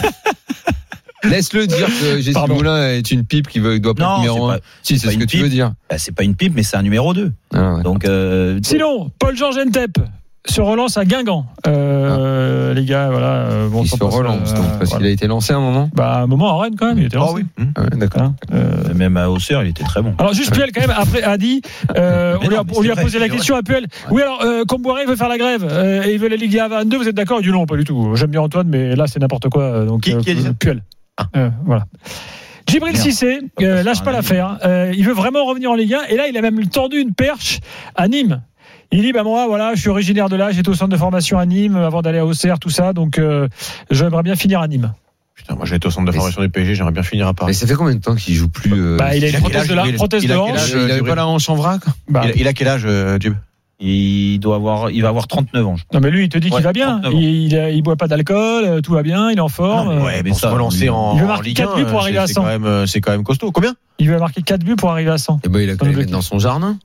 Laisse-le dire que Jessie Moulin est une pipe qui veut, doit pas être numéro un. Si, c'est, c'est ce que pipe. Tu veux dire. Bah, c'est pas une pipe, mais c'est un numéro deux. Ah, ouais. Donc, euh, sinon, Paul-Georges Ntep se relance à Guingamp. Euh, ah. Les gars, voilà. Bon, il se relance, euh, donc, parce voilà. qu'il a été lancé à un moment. Bah, à un moment en Rennes quand même, il était lancé. Ah oui. Mmh. Ah ouais, d'accord. Hein, euh, Même à Auxerre, il était très bon. Alors juste Puel quand même après a dit, euh, on, non, lui a, on lui a posé vrai, la question vrai. à Puel. Ouais. Oui alors, euh, Comboiré veut faire la grève euh, et il veut la Ligue à vingt-deux. Vous êtes d'accord? Il dit non, pas du tout. J'aime bien Antoine, mais là c'est n'importe quoi. Donc qui, euh, qui a dit ça? Puel. Ah. Euh, voilà. Djibril Cissé, euh, lâche pas l'affaire. Euh, il veut vraiment revenir en Ligue un et là il a même tendu une perche à Nîmes. Il dit bah moi voilà je suis originaire de là, j'étais au centre de formation à Nîmes avant d'aller à Auxerre tout ça donc euh, j'aimerais bien finir à Nîmes. Putain moi j'étais au centre de formation des P S G, j'aimerais bien finir à Paris. Mais ça fait combien de temps qu'il joue plus euh... Bah il a une prothèse de la prothèse de hanche. Il avait pas la hanche en vrac. Bah. Il, a, il a quel âge euh, Djib? Il doit avoir, il va avoir trente-neuf ans. Je crois. Non mais lui il te dit ouais, qu'il va bien. Il, il, il boit pas d'alcool, tout va bien, il est en forme. Non, mais ouais, mais pour ça, se relancer en, il veut marquer quatre buts pour arriver à cent. C'est quand même, c'est quand même costaud. Combien? Il veut marquer quatre buts pour arriver à cent. Et ben il a quand même dans son jardin.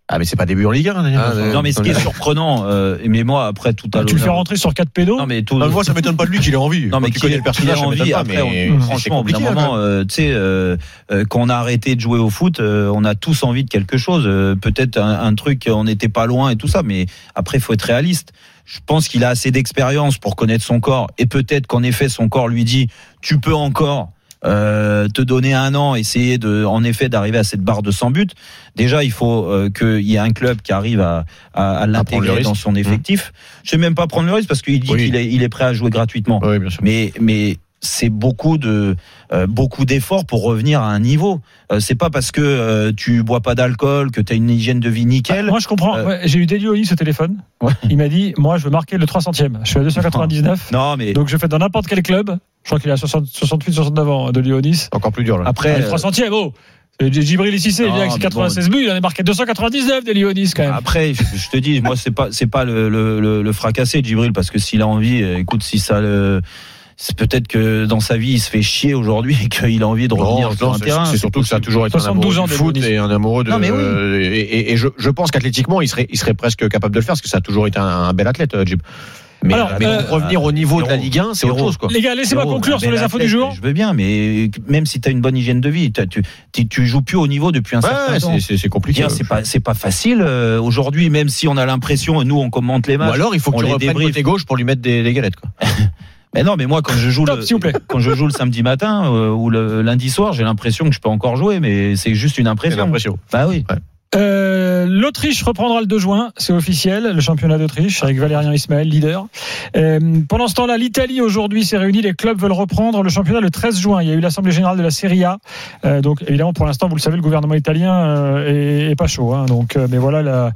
Ah mais c'est pas début en Ligue un. Ah, non mais ce qui est surprenant, euh, mais moi après tout à l'heure. Tu le fais rentrer sur quatre pédos. Non mais tout. Non, moi ça m'étonne pas de lui qu'il ait envie. Non mais tu connais le personnage, ça m'étonne pas. Après, Mais on, c'est franchement, au bout d'un compliqué, moment, euh, tu sais, euh, euh, quand on a arrêté de jouer au foot, euh, on a tous envie de quelque chose. Euh, peut-être un, un truc, on n'était pas loin et tout ça, mais après, il faut être réaliste. Je pense qu'il a assez d'expérience pour connaître son corps et peut-être qu'en effet, son corps lui dit, tu peux encore. Euh, te donner un an, essayer de, en effet, d'arriver à cette barre de cent buts. Déjà, il faut euh, qu'il y ait un club qui arrive à, à, à l'intégrer dans son effectif. Mmh. Je sais même pas prendre le risque parce qu'il dit oui. qu'il est, il est prêt à jouer gratuitement. Oui, bien sûr. Mais, mais c'est beaucoup de, euh, beaucoup d'efforts pour revenir à un niveau. Euh, c'est pas parce que euh, tu bois pas d'alcool, que tu as une hygiène de vie nickel. Ah, moi, je comprends. Euh, ouais, j'ai eu Deli Onis au téléphone. Ouais. Il m'a dit, moi, je veux marquer le trois centième. Je suis à deux cent quatre-vingt-dix-neuf. Non, mais donc je fais dans n'importe quel club. Je crois qu'il est à soixante, soixante-huit, soixante-neuf ans de Lyonis. Encore plus dur là. Après, ah, le trois centième, oh. Djibril Cissé, il vient avec ses quatre-vingt-seize bon, buts, il en a marqué deux cent quatre-vingt-dix-neuf des Lyonis quand même. Après, je, je te dis, moi c'est pas c'est pas le le, le, le fracassé Djibril parce que s'il a envie, écoute, si ça le c'est peut-être que dans sa vie il se fait chier aujourd'hui et qu'il a envie de revenir non, sur non, un c'est, terrain. C'est surtout que ça a toujours été un amoureux ans du foot et un amoureux de. Non, mais oui. euh, et, et, et je, je pense qu'athlétiquement il serait il serait presque capable de le faire parce que ça a toujours été un, un bel athlète, Djib. Mais, Alors, mais euh, revenir au niveau de la Ligue un, c'est autre chose, quoi. Les gars, laissez-moi conclure sur les infos du jour. Je veux bien, mais même si tu as une bonne hygiène de vie, tu, tu, tu joues plus au niveau depuis un ouais, certain temps. C'est, c'est, c'est compliqué. Bien, c'est pas, c'est pas facile euh, aujourd'hui, même si on a l'impression, nous, on commente les matchs. Ou alors, il faut que tu reprennes côté gauche pour lui mettre des, des galettes, quoi. Mais non, mais moi, quand je joue, Top, le, quand je joue le samedi matin euh, ou le lundi soir, j'ai l'impression que je peux encore jouer, mais c'est juste une impression. C'est une impression. Bah oui. Ouais. Euh, L'Autriche reprendra le deux juin, c'est officiel, le championnat d'Autriche avec Valérien Ismaël, leader. Euh, pendant ce temps-là, l'Italie aujourd'hui s'est réunie, les clubs veulent reprendre le championnat le treize juin. Il y a eu l'Assemblée Générale de la Serie A. Euh, donc évidemment, pour l'instant, vous le savez, le gouvernement italien euh, est, est pas chaud. Hein, donc, euh, mais voilà la,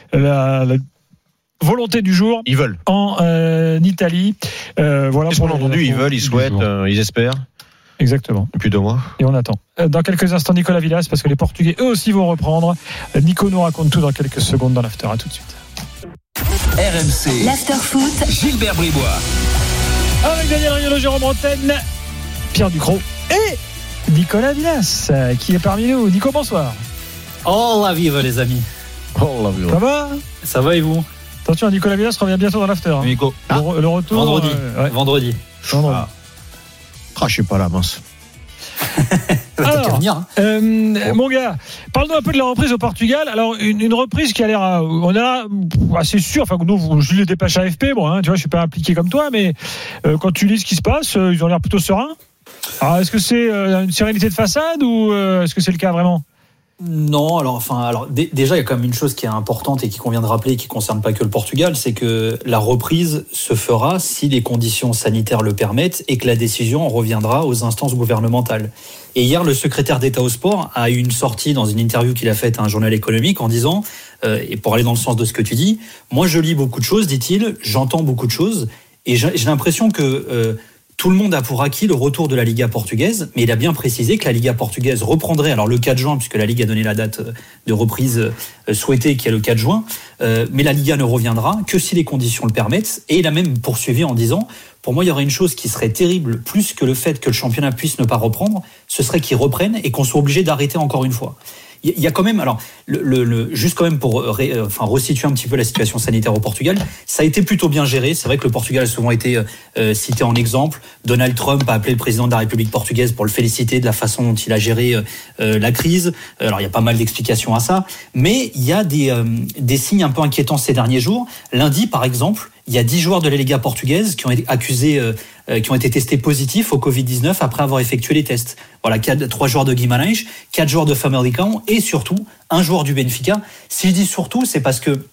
la, la volonté du jour. Ils veulent. En euh, Italie. Euh, voilà. Qu'est-ce qu'on a entendu ? Ils veulent, ils souhaitent, euh, ils espèrent. Exactement. Depuis deux mois. Et on attend. Dans quelques instants, Nicolas Villas, parce que les Portugais, eux aussi, vont reprendre. Nico nous raconte tout dans quelques secondes dans l'after. À tout de suite. R M C. L'after foot. Gilbert Bribois. Avec Daniel Riolo, Jérôme Bretagne, Pierre Ducrot et Nicolas Villas, qui est parmi nous. Nico, bonsoir. Oh la vive, les amis. Oh la vive. Ça va ? Ça va et vous ? Attention, Nicolas Villas revient bientôt dans l'after. Hein. Nico. Le, ah, le retour. Vendredi. Euh, ouais. Vendredi. Vendredi. Ah. Ah, je suis pas là, mince. Alors, venir, hein. euh, bon. Mon gars, parle-nous un peu de la reprise au Portugal. Alors, une, une reprise qui a l'air, on a assez sûr. Enfin, nous, je lis les dépêches A F P. Bon, hein, tu vois, je suis pas impliqué comme toi, mais euh, quand tu lis ce qui se passe, euh, ils ont l'air plutôt sereins. Alors, est-ce que c'est euh, une sérénité de façade ou euh, est-ce que c'est le cas vraiment ? Non, alors, enfin, alors d- déjà, il y a quand même une chose qui est importante et qui convient de rappeler, qui ne concerne pas que le Portugal, c'est que la reprise se fera si les conditions sanitaires le permettent et que la décision reviendra aux instances gouvernementales. Et hier, le secrétaire d'État au sport a eu une sortie dans une interview qu'il a faite à un journal économique en disant, euh, et pour aller dans le sens de ce que tu dis, moi je lis beaucoup de choses, dit-il, j'entends beaucoup de choses, et j'ai, j'ai l'impression que euh, tout le monde a pour acquis le retour de la Liga portugaise, mais il a bien précisé que la Liga portugaise reprendrait, alors le quatre juin, puisque la Ligue a donné la date de reprise souhaitée, qui est le quatre juin, euh, mais la Liga ne reviendra que si les conditions le permettent, et il a même poursuivi en disant, pour moi il y aurait une chose qui serait terrible, plus que le fait que le championnat puisse ne pas reprendre, ce serait qu'il reprenne et qu'on soit obligé d'arrêter encore une fois. Il y a quand même, alors, le, le, le, juste quand même pour ré, enfin, resituer un petit peu la situation sanitaire au Portugal, ça a été plutôt bien géré. C'est vrai que le Portugal a souvent été euh, cité en exemple. Donald Trump a appelé le président de la République portugaise pour le féliciter de la façon dont il a géré euh, la crise. Alors, il y a pas mal d'explications à ça. Mais il y a des, euh, des signes un peu inquiétants ces derniers jours. Lundi, par exemple, il y a dix joueurs de la Liga portugaise qui ont été accusés, euh, qui ont été testés positifs au covid dix-neuf après avoir effectué les tests. Voilà, quatre, trois joueurs de Guimarães, quatre joueurs de Famalicão et surtout un joueur du Benfica. Si je dis surtout, c'est parce que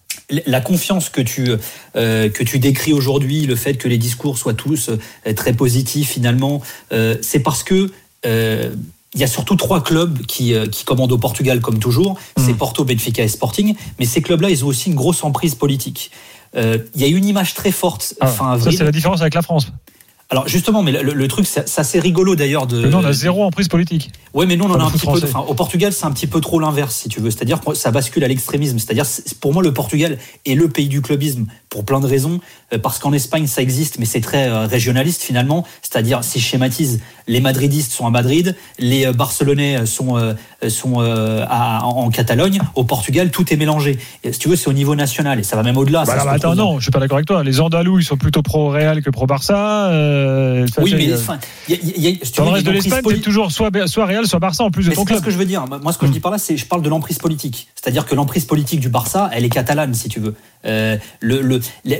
la confiance que tu euh, que tu décris aujourd'hui, le fait que les discours soient tous euh, très positifs finalement, euh, c'est parce que euh, il y a surtout trois clubs qui, euh, qui commandent au Portugal comme toujours. Mmh. C'est Porto, Benfica et Sporting. Mais ces clubs-là, ils ont aussi une grosse emprise politique. Il euh, y a une image très forte ah, fin avril. Ça, c'est la différence avec la France. Alors justement, mais le, le truc, c'est, c'est assez rigolo d'ailleurs de. Mais nous, on a zéro emprise politique. Ouais, mais nous, on en a un petit français. peu. Enfin, au Portugal, c'est un petit peu trop l'inverse, si tu veux. C'est-à-dire que ça bascule à l'extrémisme. C'est-à-dire, pour moi, le Portugal est le pays du clubisme pour plein de raisons, parce qu'en Espagne ça existe, mais c'est très régionaliste finalement, c'est-à-dire si je schématise, les madridistes sont à Madrid, les barcelonais sont, sont à, en Catalogne, au Portugal tout est mélangé. Et, si tu veux, c'est au niveau national et ça va même au-delà. Bah, bah, attends, non, je suis pas d'accord avec toi. Les Andalous, ils sont plutôt pro-Real que pro-Barça. Euh, oui, fait, mais euh, enfin, y a, y a, si dans le reste de l'Espagne, c'est toujours soit, soit Real, soit Barça en plus de mais ton c'est club. C'est ce que je veux dire. Moi, ce que mmh. je dis par là, c'est je parle de l'emprise politique. C'est-à-dire que l'emprise politique du Barça, elle est catalane, si tu veux. Euh, le, le,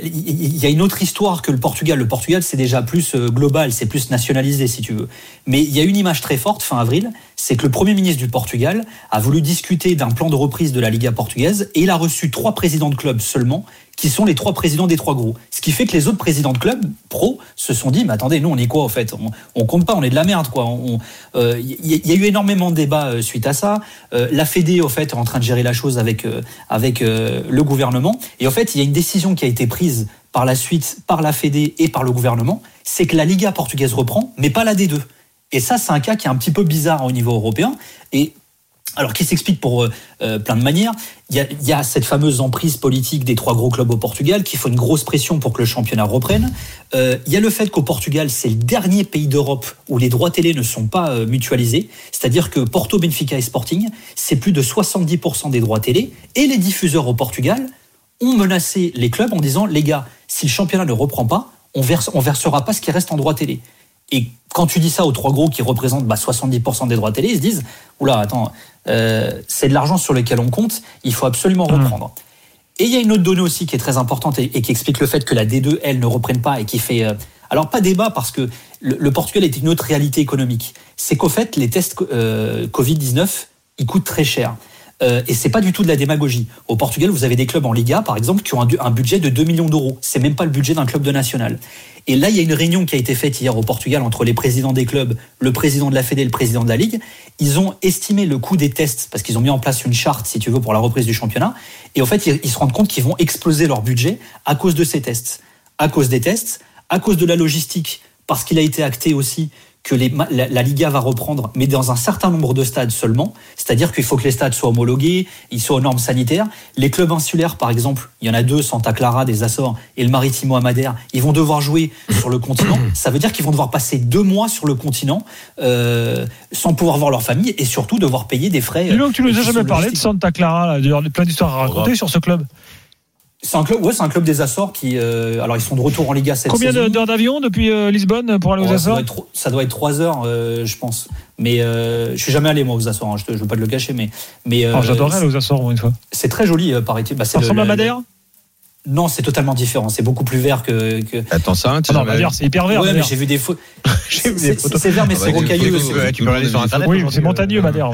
il y a une autre histoire que le Portugal. Le Portugal, c'est déjà plus global, c'est plus nationalisé, si tu veux. Mais il y a une image très forte, fin avril, c'est que le Premier ministre du Portugal a voulu discuter d'un plan de reprise de la Liga portugaise et il a reçu trois présidents de clubs seulement, qui sont les trois présidents des trois gros. Ce qui fait que les autres présidents de clubs pro se sont dit, mais attendez, nous on est quoi en fait, on, on compte pas, on est de la merde quoi. Il euh, y, y a eu énormément de débats euh, suite à ça. Euh, la Fédé au fait est en train de gérer la chose avec euh, avec euh, le gouvernement. Et en fait, il y a une décision qui a été prise par la suite par la Fédé et par le gouvernement, c'est que la Liga portugaise reprend, mais pas la D deux. Et ça, c'est un cas qui est un petit peu bizarre au niveau européen. Et alors, qui s'explique pour euh, plein de manières. Il y, a, il y a cette fameuse emprise politique des trois gros clubs au Portugal qui faut une grosse pression pour que le championnat reprenne. Euh, il y a le fait qu'au Portugal, c'est le dernier pays d'Europe où les droits télé ne sont pas euh, mutualisés. C'est-à-dire que Porto, Benfica et Sporting, c'est plus de soixante-dix pour cent des droits télé. Et les diffuseurs au Portugal ont menacé les clubs en disant « Les gars, si le championnat ne reprend pas, on verse, on versera pas ce qui reste en droits télé. » Et quand tu dis ça aux trois gros qui représentent bah, soixante-dix pour cent des droits télé, ils se disent « Oula, attends, euh, c'est de l'argent sur lequel on compte, il faut absolument reprendre. Mmh. » Et il y a une autre donnée aussi qui est très importante et, et qui explique le fait que la D deux, elle, ne reprenne pas et qui fait... Euh, alors, pas débat parce que le, le Portugal est une autre réalité économique. C'est qu'au fait, les tests euh, covid dix-neuf, ils coûtent très cher. Euh, et c'est pas du tout de la démagogie. Au Portugal, vous avez des clubs en Liga, par exemple, qui ont un, un budget de deux millions d'euros. C'est même pas le budget d'un club de national. Et là, il y a une réunion qui a été faite hier au Portugal entre les présidents des clubs, le président de la Fédé et le président de la Ligue. Ils ont estimé le coût des tests, parce qu'ils ont mis en place une charte, si tu veux, pour la reprise du championnat. Et en fait, ils, ils se rendent compte qu'ils vont exploser leur budget à cause de ces tests. À cause des tests, à cause de la logistique, parce qu'il a été acté aussi que les, la, la Liga va reprendre, mais dans un certain nombre de stades seulement. C'est-à-dire qu'il faut que les stades soient homologués, ils soient aux normes sanitaires. Les clubs insulaires, par exemple, il y en a deux, Santa Clara des Açores et le Maritimo à Madère, ils vont devoir jouer sur le continent. Ça veut dire qu'ils vont devoir passer deux mois sur le continent euh, sans pouvoir voir leur famille et surtout devoir payer des frais. Et donc, tu nous as jamais parlé de Santa Clara, là, il y a plein d'histoires à raconter oh, sur ce club. C'est un club, ouais, c'est un club des Açores qui, euh, alors ils sont de retour en Liga cette Combien saison. Combien d'heures d'avion depuis euh, Lisbonne pour aller aux oh, Açores ? Ça doit être, ça doit être trois heures, euh, je pense. Mais euh, je suis jamais allé moi aux Açores. Hein, je ne veux pas te le cacher, mais mais. Euh, oh, j'adorerais aller aux Açores une fois. C'est très joli, euh, paraît-il. Bah, c'est ça ressemble le, à Madère ? Le... Non, c'est totalement différent. C'est beaucoup plus vert que. que... Attends ça, ah non, Madère, c'est hyper vert. Ouais, Madère. mais j'ai vu des photos. j'ai vu des photos. C'est vert, mais ah, c'est bah, rocailleux. Tu peux aller sur Internet. Oui, c'est montagneux, Madère.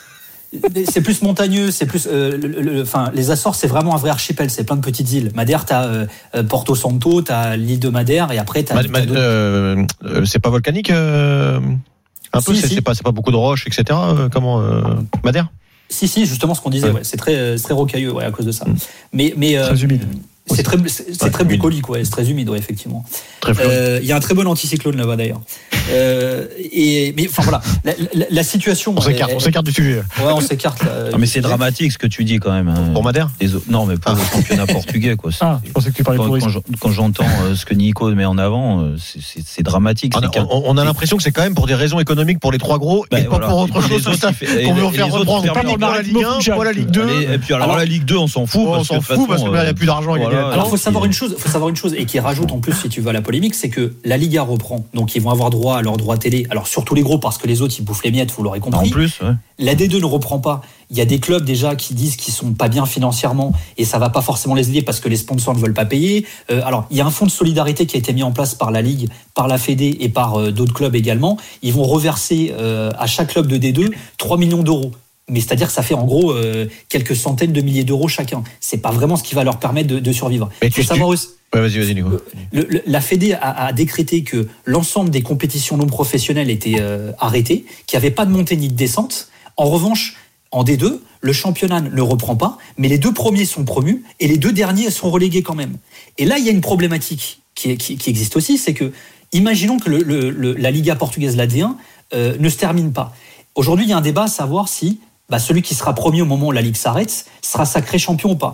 C'est plus montagneux, c'est plus. Euh, le, le, enfin, les Açores, c'est vraiment un vrai archipel. C'est plein de petites îles. Madère, t'as euh, Porto Santo, t'as l'île de Madère, et après t'as. Ma, ma, euh, c'est pas volcanique, euh, un si, peu. C'est, si. c'est pas, c'est pas beaucoup de roches, et cetera. Euh, comment euh, Madère. Si, si, justement, ce qu'on disait. Ouais. Ouais, c'est très, c'est très rocailleux, ouais, à cause de ça. Mm. Mais, mais. Très euh, humide. C'est très, c'est, c'est ouais, très bucolique, ouais, c'est très humide, ouais, effectivement. Il euh, y a un très bon anticyclone là-bas d'ailleurs. Euh, et mais enfin voilà, la, la, la situation. On s'écarte, elle, on s'écarte du sujet. Ouais, on s'écarte. Là, non, mais c'est dramatique ce que tu dis quand même. Hein. Pour Madère. Les, non, mais pour ah. le championnat portugais, quoi. Ah, je pensais que tu parlais quand, de quand, quand j'entends euh, ce que Nico met en avant, c'est, c'est, c'est dramatique. On, c'est on, on a l'impression que c'est quand même pour des raisons économiques pour les trois gros bah, et voilà. pas pour autre chose. Qu'on veut faire reprendre, pas pour la Ligue un, pour la Ligue deux. Et puis alors la Ligue deux, on s'en fout. On s'en fout parce qu'il n'y a plus d'argent. Alors faut savoir une chose, faut savoir une chose et qui rajoute en plus si tu veux à la polémique, c'est que la Liga reprend, donc ils vont avoir droit à leurs droits télé. Alors surtout les gros parce que les autres ils bouffent les miettes, vous l'aurez compris. En plus, ouais. La D deux ne reprend pas. Il y a des clubs déjà qui disent qu'ils sont pas bien financièrement et ça va pas forcément les aider parce que les sponsors ne veulent pas payer. Euh, alors il y a un fonds de solidarité qui a été mis en place par la Ligue, par la Fédé et par euh, d'autres clubs également. Ils vont reverser euh, à chaque club de D deux trois millions d'euros. Mais c'est-à-dire que ça fait en gros euh, quelques centaines de milliers d'euros chacun. C'est pas vraiment ce qui va leur permettre de, de survivre. Mais tu, savoir tu... aussi, ouais, vas-y, vas-y, Nico. Le, le, la Fédé a, a décrété que l'ensemble des compétitions non professionnelles étaient euh, arrêtées, qu'il n'y avait pas de montée ni de descente. En revanche, en D deux, le championnat ne reprend pas, mais les deux premiers sont promus et les deux derniers sont relégués quand même. Et là, il y a une problématique qui, qui, qui existe aussi, c'est que, imaginons que le, le, le, la Liga portugaise, la D un, euh, ne se termine pas. Aujourd'hui, il y a un débat à savoir si bah, celui qui sera premier au moment où la Ligue s'arrête sera sacré champion ou pas.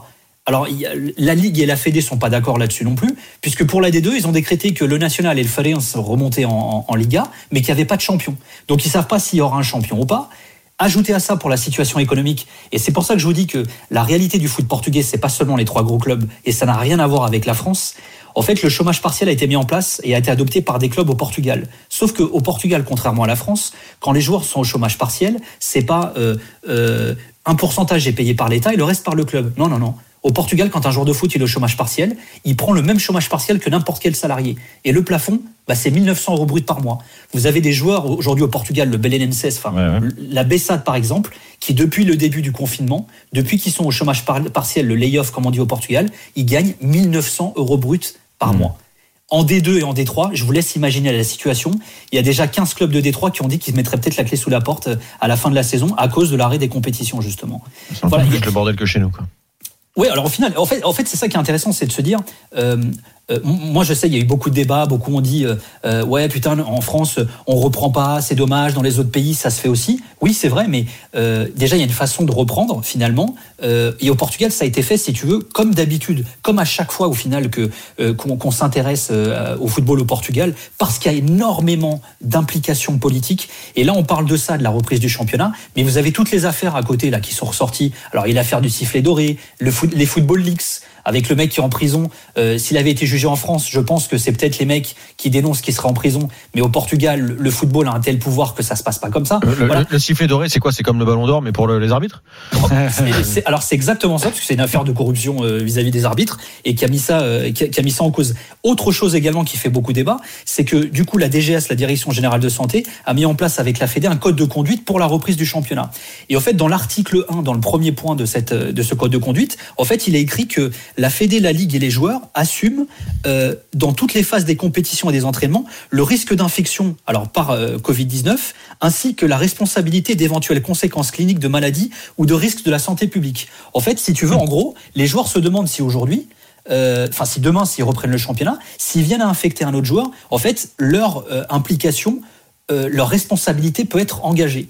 Alors, il y a, la Ligue et la Fédé sont pas d'accord là-dessus non plus, puisque pour la D deux, ils ont décrété que le National et le Farense remontaient en, en, en Liga, mais qu'il n'y avait pas de champion. Donc, ils savent pas s'il y aura un champion ou pas. Ajoutez à ça pour la situation économique, et c'est pour ça que je vous dis que la réalité du foot portugais, c'est pas seulement les trois gros clubs, et ça n'a rien à voir avec la France. En fait, le chômage partiel a été mis en place et a été adopté par des clubs au Portugal. Sauf qu'au Portugal, contrairement à la France, quand les joueurs sont au chômage partiel, c'est pas euh, euh, un pourcentage est payé par l'État et le reste par le club. Non, non, non. Au Portugal, quand un joueur de foot il est au chômage partiel, il prend le même chômage partiel que n'importe quel salarié. Et le plafond, bah, c'est mille neuf cents euros brut par mois. Vous avez des joueurs aujourd'hui au Portugal, le Belenenses, enfin ouais, ouais. la Bessade par exemple, qui depuis le début du confinement, depuis qu'ils sont au chômage par- partiel, le lay-off comme on dit au Portugal, ils gagnent mille neuf cents euros brut par mmh. mois. En D deux et en D trois, je vous laisse imaginer la situation. Il y a déjà quinze clubs de D trois qui ont dit qu'ils mettraient peut-être la clé sous la porte à la fin de la saison à cause de l'arrêt des compétitions justement. C'est un voilà, peu plus a... le bordel que chez nous, quoi. Oui, alors au final, en fait, en fait, c'est ça qui est intéressant, c'est de se dire. Euh, euh, moi, je sais, il y a eu beaucoup de débats, beaucoup ont dit, euh, ouais, putain, en France, on reprend pas, c'est dommage. Dans les autres pays, ça se fait aussi. Oui, c'est vrai, mais euh, déjà, il y a une façon de reprendre finalement. Euh, et au Portugal, ça a été fait, si tu veux, comme d'habitude, comme à chaque fois au final que euh, qu'on, qu'on s'intéresse euh, au football au Portugal, parce qu'il y a énormément d'implications politiques. Et là, on parle de ça, de la reprise du championnat, mais vous avez toutes les affaires à côté là qui sont ressorties. Alors, il y a l'affaire du sifflet doré, le foot, les football leaks, avec le mec qui est en prison. Euh, s'il avait été jugé en France, je pense que c'est peut-être les mecs qui dénoncent qui seraient en prison. Mais au Portugal, le football a un tel pouvoir que ça se passe pas comme ça. Le, voilà. le, le sifflet doré, c'est quoi ? C'est comme le ballon d'or, mais pour le, les arbitres ? c'est, c'est, Alors c'est exactement ça, parce que c'est une affaire de corruption euh, vis-à-vis des arbitres et qui a mis ça, euh, qui, a, qui a mis ça en cause. Autre chose également qui fait beaucoup débat, c'est que du coup la D G S, la Direction Générale de Santé, a mis en place avec la Fédé un code de conduite pour la reprise du championnat. Et en fait, dans l'article un, dans le premier point de cette de ce code de conduite, en fait, il est écrit que la Fédé, la Ligue et les joueurs assument euh, dans toutes les phases des compétitions et des entraînements le risque d'infection, alors par euh, covid dix-neuf, ainsi que la responsabilité d'éventuelles conséquences cliniques de maladies ou de risques de la santé publique. En fait, si tu veux, en gros, les joueurs se demandent si aujourd'hui, euh, enfin si demain, s'ils reprennent le championnat, s'ils viennent à infecter un autre joueur, en fait, leur euh, implication, euh, leur responsabilité peut être engagée.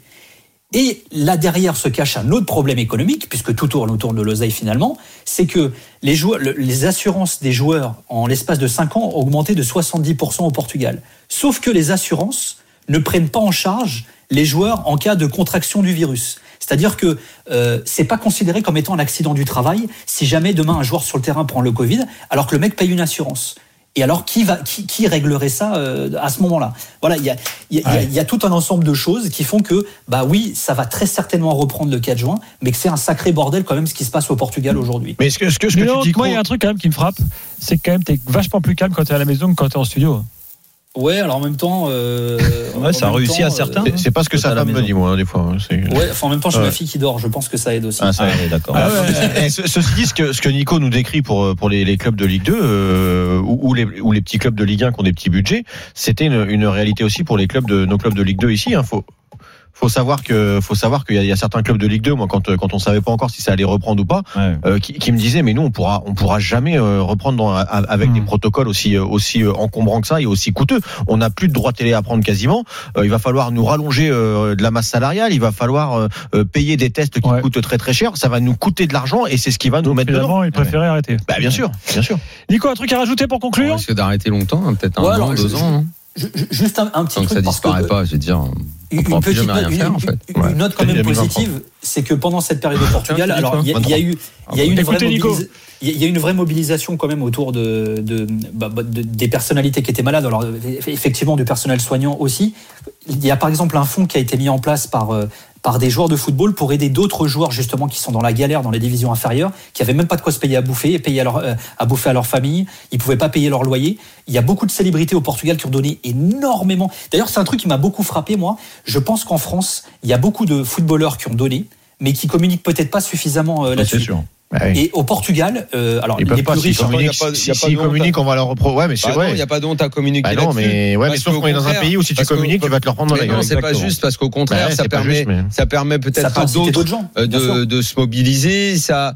Et là derrière se cache un autre problème économique, puisque tout tourne autour de l'oseille finalement, c'est que les, joueurs, les assurances des joueurs en l'espace de cinq ans ont augmenté de soixante-dix pour cent au Portugal. Sauf que les assurances ne prennent pas en charge les joueurs en cas de contraction du virus. C'est-à-dire que euh, c'est pas considéré comme étant un accident du travail si jamais demain un joueur sur le terrain prend le Covid, alors que le mec paye une assurance. Et alors, qui va, qui, qui réglerait ça euh, à ce moment-là ? Voilà, il y a, il y a, ouais. il y a tout un ensemble de choses qui font que, bah oui, ça va très certainement reprendre le quatre juin, mais que c'est un sacré bordel quand même ce qui se passe au Portugal aujourd'hui. Mais ce que, ce que, ce que non, tu dis, moi, il y a un truc quand même qui me frappe, c'est que quand même t'es vachement plus calme quand t'es à la maison que quand t'es en studio. Ouais, alors en même temps, euh, ouais, ça a réussi temps, à certains. C'est, c'est pas ce que sa femme me dit, moi, des fois. C'est... Ouais, enfin en même temps, j'ai ouais. ma fille qui dort. Je pense que ça aide aussi. Ah, ça aide, ah, d'accord. Ah, ouais. Et, ceci dit, ce que ce que Nico nous décrit pour pour les, les clubs de Ligue deux euh, ou, ou les ou les petits clubs de Ligue un qui ont des petits budgets, c'était une, une réalité aussi pour les clubs de nos clubs de Ligue deux ici. Hein, faut faut savoir que faut savoir qu'il y a, il y a certains clubs de Ligue deux, moi quand quand on savait pas encore si ça allait reprendre ou pas, ouais. euh, qui, qui me disaient mais nous on pourra on pourra jamais euh, reprendre dans, avec mmh. des protocoles aussi aussi encombrants que ça et aussi coûteux. On n'a plus de droits télé à prendre quasiment. Euh, il va falloir nous rallonger euh, de la masse salariale. Il va falloir euh, payer des tests qui ouais. coûtent très très cher. Ça va nous coûter de l'argent et c'est ce qui va nous Donc, mettre dedans. Ils préféraient ouais. arrêter. Bah bien sûr, bien sûr. Nico, un truc à rajouter pour conclure ? On risque d'arrêter longtemps, hein, peut-être un ouais, an, alors, deux je, ans. Je, je, juste un, un petit Tant truc. que ça disparaît que, pas, je veux dire. Une, une petite note, une, faire, en fait. une, ouais. une note quand même positive, c'est que pendant cette période au Portugal, alors il y, y a eu, il y a eu une vraie mobilisation. Il y a une vraie mobilisation quand même autour de, de, bah, de des personnalités qui étaient malades. Alors effectivement du personnel soignant aussi. Il y a par exemple un fonds qui a été mis en place par par des joueurs de football pour aider d'autres joueurs justement qui sont dans la galère dans les divisions inférieures, qui avaient même pas de quoi se payer à bouffer et payer à, leur, euh, à bouffer à leur famille. Ils pouvaient pas payer leur loyer. Il y a beaucoup de célébrités au Portugal qui ont donné énormément. D'ailleurs, c'est un truc qui m'a beaucoup frappé, moi. Je pense qu'en France, il y a beaucoup de footballeurs qui ont donné, mais qui communiquent peut-être pas suffisamment euh, là-dessus. C'est sûr. Bah oui. Et au Portugal, euh, alors ils les pas, plus riches, si ils communiquent, on va leur reprocher. Ouais, mais c'est bah vrai. Il n'y a pas de honte à communiquer bah là-dessus. Non, mais ouais, mais sauf qu'on est dans un pays où si tu communiques, tu vas te leur prendre dans la gueule. Non, c'est pas juste parce qu'au contraire, ouais, ça permet, juste, mais... ça permet peut-être ça à d'autres, d'autres gens, de, de se mobiliser. Ça,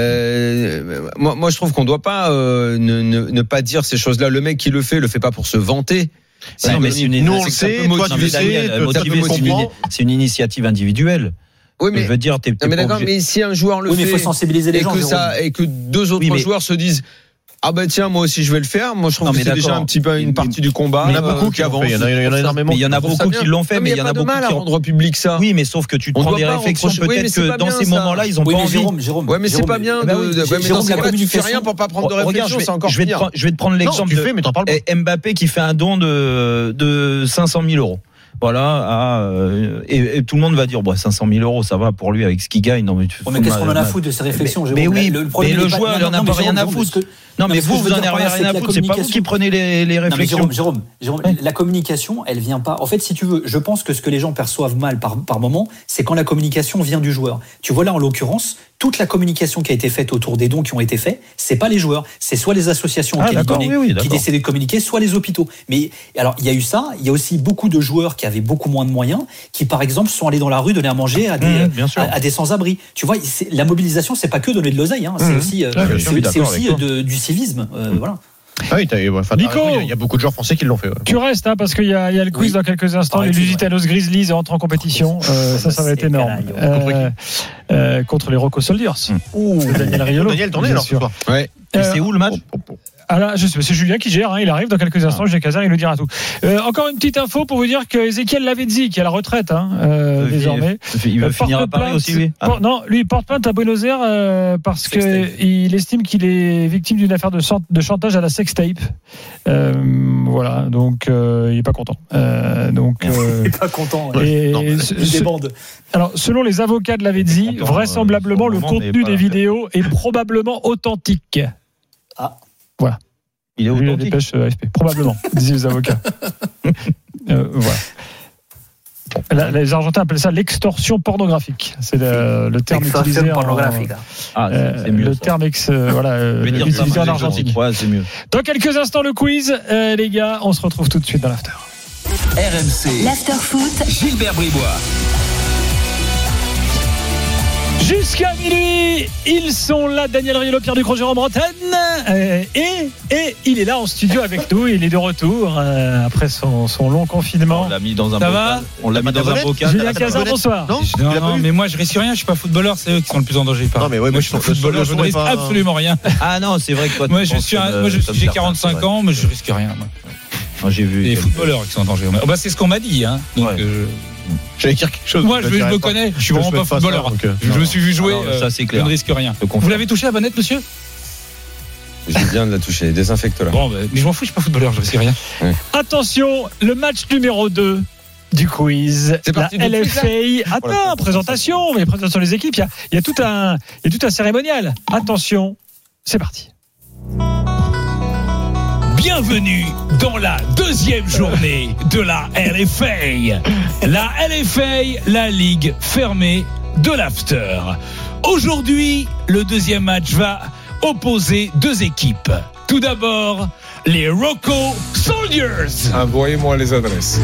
euh, moi, moi, je trouve qu'on doit pas euh, ne, ne, ne pas dire ces choses-là. Le mec qui le fait, le fait pas pour se vanter. C'est, non, mais c'est une, nous on le sait, toi tu le sais, c'est une initiative individuelle. Oui, mais je veux dire, t'es, t'es non, mais pas d'accord, obligé. mais si un joueur le Oui, fait, mais il faut sensibiliser les et gens. que ça, et que deux autres Oui, mais- joueurs se disent. Ah bah tiens, moi aussi je vais le faire. Moi je trouve Non, que mais c'est déjà d'accord. un petit peu une partie du combat. Il y en a euh, beaucoup qui avancent. avancent. Il y en a, il y en a énormément. Mais il y en a Je trouve ça beaucoup bien. qui l'ont fait, Non, mais il y a en pas a de beaucoup mal à qui rendre public ça. Oui, mais sauf que tu te On prends doit des pas réflexions. reprocher- oui, mais Peut-être c'est pas que dans bien, ces ça. moments-là, ils ont Oui, pas mais envie. Jérôme, Jérôme. Ouais, mais c'est Jérôme, pas bien eh ben de. oui, de- ouais, mais Jérôme, dans ce la cas-là, tu fais communication- rien pour pas prendre de Oh, regarde, réflexion, je vais, c'est encore je vais te pire. prendre, je vais te prendre l'exemple tu de fais, mais t'en parles pas. eh, Mbappé qui fait un don de, de cinq cent mille euros. Voilà, à, euh, et, et tout le monde va dire, bon, cinq cent mille euros, ça va pour lui avec ce qu'il gagne. Non, mais, tu Oh, mais qu'est-ce qu'on en a à foutre de ces réflexions, Mais, mais Jérôme oui, Le mais problème, le il est pas- joueur, il non, en a non, pas mais rien à Jérôme, foutre. parce que- Non, mais mais ce que vous, je vous veux en dire avez par là, rien c'est à que la foutre. C'est pas vous communication- qui prenez les, les Non, mais réflexions. Jérôme, Jérôme, Jérôme, la communication, elle vient pas. En fait, si tu veux, je pense que ce que les gens perçoivent mal par, par moment, c'est quand la communication vient du joueur. Tu vois là, en l'occurrence, toute la communication qui a été faite autour des dons qui ont été faits, c'est pas les joueurs, c'est soit les associations Ah, qui, d'accord, donnaient, oui, oui, qui d'accord. décidaient de communiquer, soit les hôpitaux. Mais alors, il y a eu ça. Il y a aussi beaucoup de joueurs qui avaient beaucoup moins de moyens, qui par exemple sont allés dans la rue donner à manger à des, Mmh, bien sûr. à, à des sans-abri. Tu vois, c'est- la mobilisation, c'est pas que donner de l'oseille, hein, c'est Mmh. aussi, euh, Ouais, bien sûr, c'est- je suis c'est d'accord aussi avec toi. de- du civisme. euh, Voilà. Ah oui, t'as- enfin, Nico. t'as raison, il y a beaucoup de joueurs français qui l'ont fait. Ouais. Tu restes, hein, parce qu'il y a, il y a le quiz Oui. dans quelques instants. Arrêtez, Les Lusitanos Grizzlies entrent en compétition. Euh, ça, ça va être C'est énorme. canaille. Euh, euh, contre les Rocco Soldiers. Ouh, Daniel Riolo. Daniel tournait bien alors ce sûr. soir. Ouais. Et Euh, c'est où le match? Ah là, je sais, c'est Julien qui gère, hein, il arrive dans quelques instants, Julien Cazard, il nous dira tout. Euh, encore une petite info pour vous dire que Ezequiel Lavezzi, qui est à la retraite, hein, euh, Il- désormais. Il va euh, finir à porte Paris plainte- aussi, lui. Ah. por- Non, lui, il porte plainte à Buenos Aires euh, parce Sextape. qu'il estime qu'il est victime d'une affaire de, chan- de chantage à la sextape. Euh, voilà, donc euh, il est pas content. Euh, donc, euh, Il est pas content. ouais. et Non, mais ce- Il ce- débande. alors, selon les avocats de Lavezzi, Content, vraisemblablement, euh, le sur le moment, contenu mais pas des la- vidéos est probablement authentique. Ah. Voilà. Il est Vu la authentique. dépêche euh, A F P. Probablement, disaient les avocats. Euh, voilà. La- les Argentins appellent ça l'extorsion pornographique. C'est le, le terme Extorsion utilisé en, pornographique. Ah, euh, c'est mieux. le ça. terme ex, euh, voilà, euh, Je vais dire ça, utilisé moi, en les Argentine. gens. Ouais, c'est mieux. Dans quelques instants, le quiz, euh, les gars, on se retrouve tout de suite dans l'after. R M C. L'after foot, Gilbert Bribois. Jusqu'à minuit, ils sont là, Daniel Riolo, Pierre Ducrot, Jérôme Bretagne, euh, et, et il est là en studio avec nous, il est de retour euh, après son, son long confinement. On l'a mis dans un Ça bocal. va On l'a mis dans un Tablette bocal. Julien t'as pas de Cazard, bonnet bonsoir. Non, Non, il a pas non, eu. mais moi je risque rien, je suis pas footballeur, c'est eux qui sont le plus en danger. Non, mais ouais, moi je suis suis footballeur, je ne risque absolument rien. Ah non, c'est vrai que toi, tu Moi je penses suis, un- comme, moi, je euh, suis- comme j'ai certains, quarante-cinq c'est vrai. ans, mais je risque rien. Moi. Moi, j'ai vu. Les quelques- footballeurs qui sont en danger. Oh, bah, c'est ce qu'on m'a dit. Hein. Donc, Ouais. euh, J'allais dire quelque chose. moi je, je dirais me pas. connais, je suis Je vraiment souhaite pas pas ça, footballeur. donc, euh, je, je me suis vu jouer, Ah non, ça, euh, c'est je clair. ne risque rien. Je confirme. Vous l'avez touché la bonnette, monsieur? Je viens de la toucher. Désinfecte-la. Bon, bah, mais je m'en fous, je suis pas footballeur, je risque rien. Attention, le match numéro deux du quiz. C'est parti la tout de L suite, F A. Attends, Voilà. présentation, mais présentation des équipes. Il y a, il y a tout un, il y a tout un cérémonial. Attention, c'est parti. Bienvenue dans la deuxième journée de la L F A. La L F A, la ligue fermée de l'after. Aujourd'hui, le deuxième match va opposer deux équipes. Tout d'abord, les Rocco Soldiers. Envoyez-moi les adresses.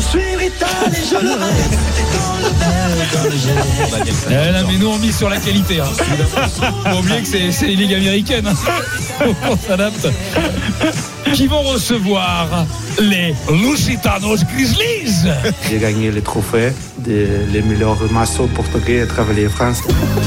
Eh là, mais nous on mise sur la qualité. Hein. Faut oublier que c'est, c'est une ligue américaine. Hein. On s'adapte. Qui vont recevoir les Lusitanos Grizzlies. J'ai gagné le trophée des les meilleurs maçons portugais à travailler en France.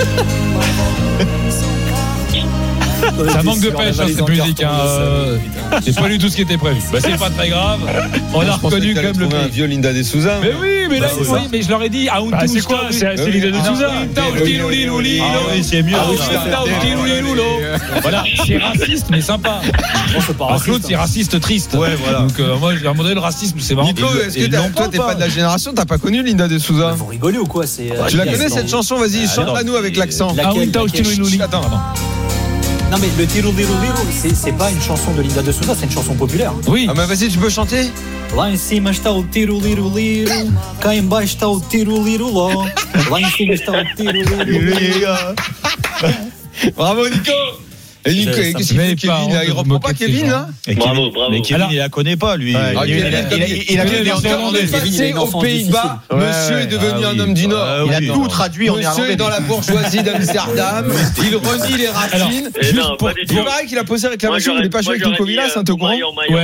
Ça manque de pêche, hein, cette musique. Hein. Euh, c'est pas du tout ce qui était prévu. Bah, c'est pas très grave. On a reconnu quand même le un pays. vieux Linda de Souza. Mais oui, mais là, Bah, oui, c'est ça. mais je leur ai dit. Ah, Bah, c'est quoi? C'est, c'est l'idée de Souza. Ah oui, c'est mieux. Voilà, c'est raciste, mais sympa. Alors, Claude, c'est raciste triste. Ouais, voilà. Donc, euh, moi, j'ai un modèle racisme, c'est marrant. Nico, est-ce que Et t'as- non, toi, t'es pas de la génération, t'as pas connu Linda de Souza? Vous rigolez ou quoi? C'est, euh, Tu la c'est- connais c'est- cette chanson? Vas-y, Ah, chante-la non. nous avec l'accent. Laquelle, Ah oui, Tao laquelle Tilou Attends. Non mais le Tiro Liro Liro, c'est, c'est pas une chanson de Linda de Souza, c'est une chanson populaire. Oui. Ah bah vas-y, tu peux chanter? Lá em cima está o Tiro Liro Liro, cá em baixo está o Tiro Liro Ló. Lá em cima está o Tiro Liro Liro. Bravo Nico. Et Nico, Ça- ça qu'est-ce qu'il me fait met pas Kevin honte là? Il de reprend moquer pas de ces Kevin gens. là? Et Bravo, Kevin- bravo. Mais Kevin, Alors- il la connaît pas, lui. Ouais, Il- il- il- il- il- il- il- il- il a il- vu il- les il- enfants il- de- il- Kevin, il est passé une aux enfance Pays-Bas, difficile. monsieur est devenu Ah un oui, homme du bah, Nord. ah Il a oui, tout alors. traduit en Monsieur est néerlandais. dans la bourgeoisie d'Amsterdam. Il renie les racines. Eh Juste non, pour- pas du Il tout. paraît qu'il a posé Moi, réclamation, il j'aurais- n'est pas joué moi, avec Nico j'aurais dit, Villas, euh, hein, t'es au courant? maillot, maillot. Ouais.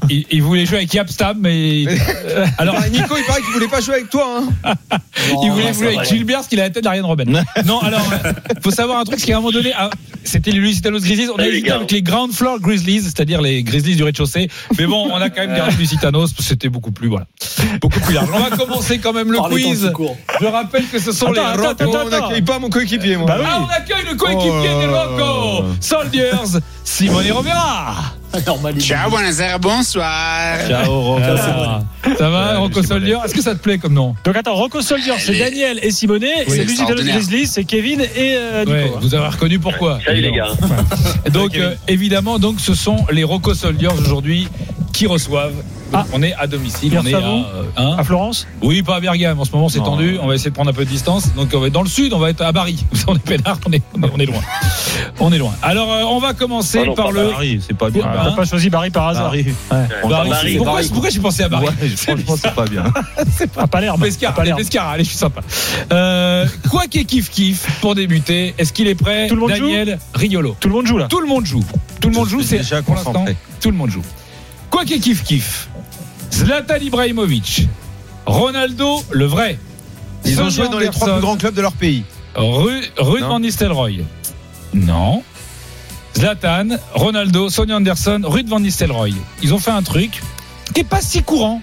il, il voulait jouer avec Yapstam, mais. Alors, Nico, il paraît qu'il voulait pas jouer avec toi. Hein. Il voulait jouer avec Gilbert, parce qu'il a la tête d'Ariane Robben. Non, alors, faut savoir un truc, c'est qu'à un moment donné, c'était les Lusitanos Grizzlies. On a hésité avec les Ground Floor Grizzlies, c'est-à-dire les Grizzlies du rez-de-chaussée. Mais bon, on a quand même gardé Lusitanos, parce que c'était beaucoup plus, voilà, beaucoup plus large. On va commencer quand même le Par quiz. Je rappelle que ce sont attends, les attends, Rocco. attends, On n'accueille pas mon coéquipier, moi. Bah oui. Ah, on accueille le coéquipier Oh. des Rocco Soldiers, Simone Rovera. Ciao, buonasera, bonsoir. Ciao, Rocco. Ça va, Rocco Soldier? Est-ce que ça te plaît comme nom? Donc attends, Rocco Soldier, c'est Daniel et Simone, c'est Lusitanos Grizzlies, c'est Kevin et euh, Nico. Ouais, vous avez reconnu pourquoi. Salut les gars. Donc euh, évidemment, donc ce sont les Rocco Soldiers aujourd'hui qui reçoivent. Donc, on est à domicile, Pierre on est Savon, à, euh, hein à Florence. Oui, pas à Bergame. En ce moment, c'est Non. tendu. On va essayer de prendre un peu de distance. Donc, on va être dans le sud. On va être à Bari. On est peinard. On est, on est, on est loin. On est loin. Alors, euh, on va commencer Oh non, par pas le. Paris, c'est pas bien. Hein T'as pas choisi Barry par hasard. Paris. Ouais. Bari. Bari, Pourquoi, Bari. pourquoi j'ai pensé à Bari? Ouais, franchement, c'est pas bien. À Palerme. Pescara, allez, Pescara, allez, je suis sympa. Euh, quoi qu'il kiff kiff pour débuter. Est-ce qu'il est prêt? Tout le monde Daniel Riolo. Tout le monde joue là. Tout le monde joue. Tout le monde joue. C'est déjà pour l'instant. concentré. Tout le monde joue. Quoi qu'il kiff kiff. Zlatan Ibrahimovic, Ronaldo, le vrai. Ils ont Sonny joué dans les trois Anderson, plus grands clubs de leur pays. Ru- Ruud Non. van Nistelrooy. Non. Zlatan, Ronaldo, Sonny Anderson, Ruud van Nistelrooy. Ils ont fait un truc qui n'est pas si courant.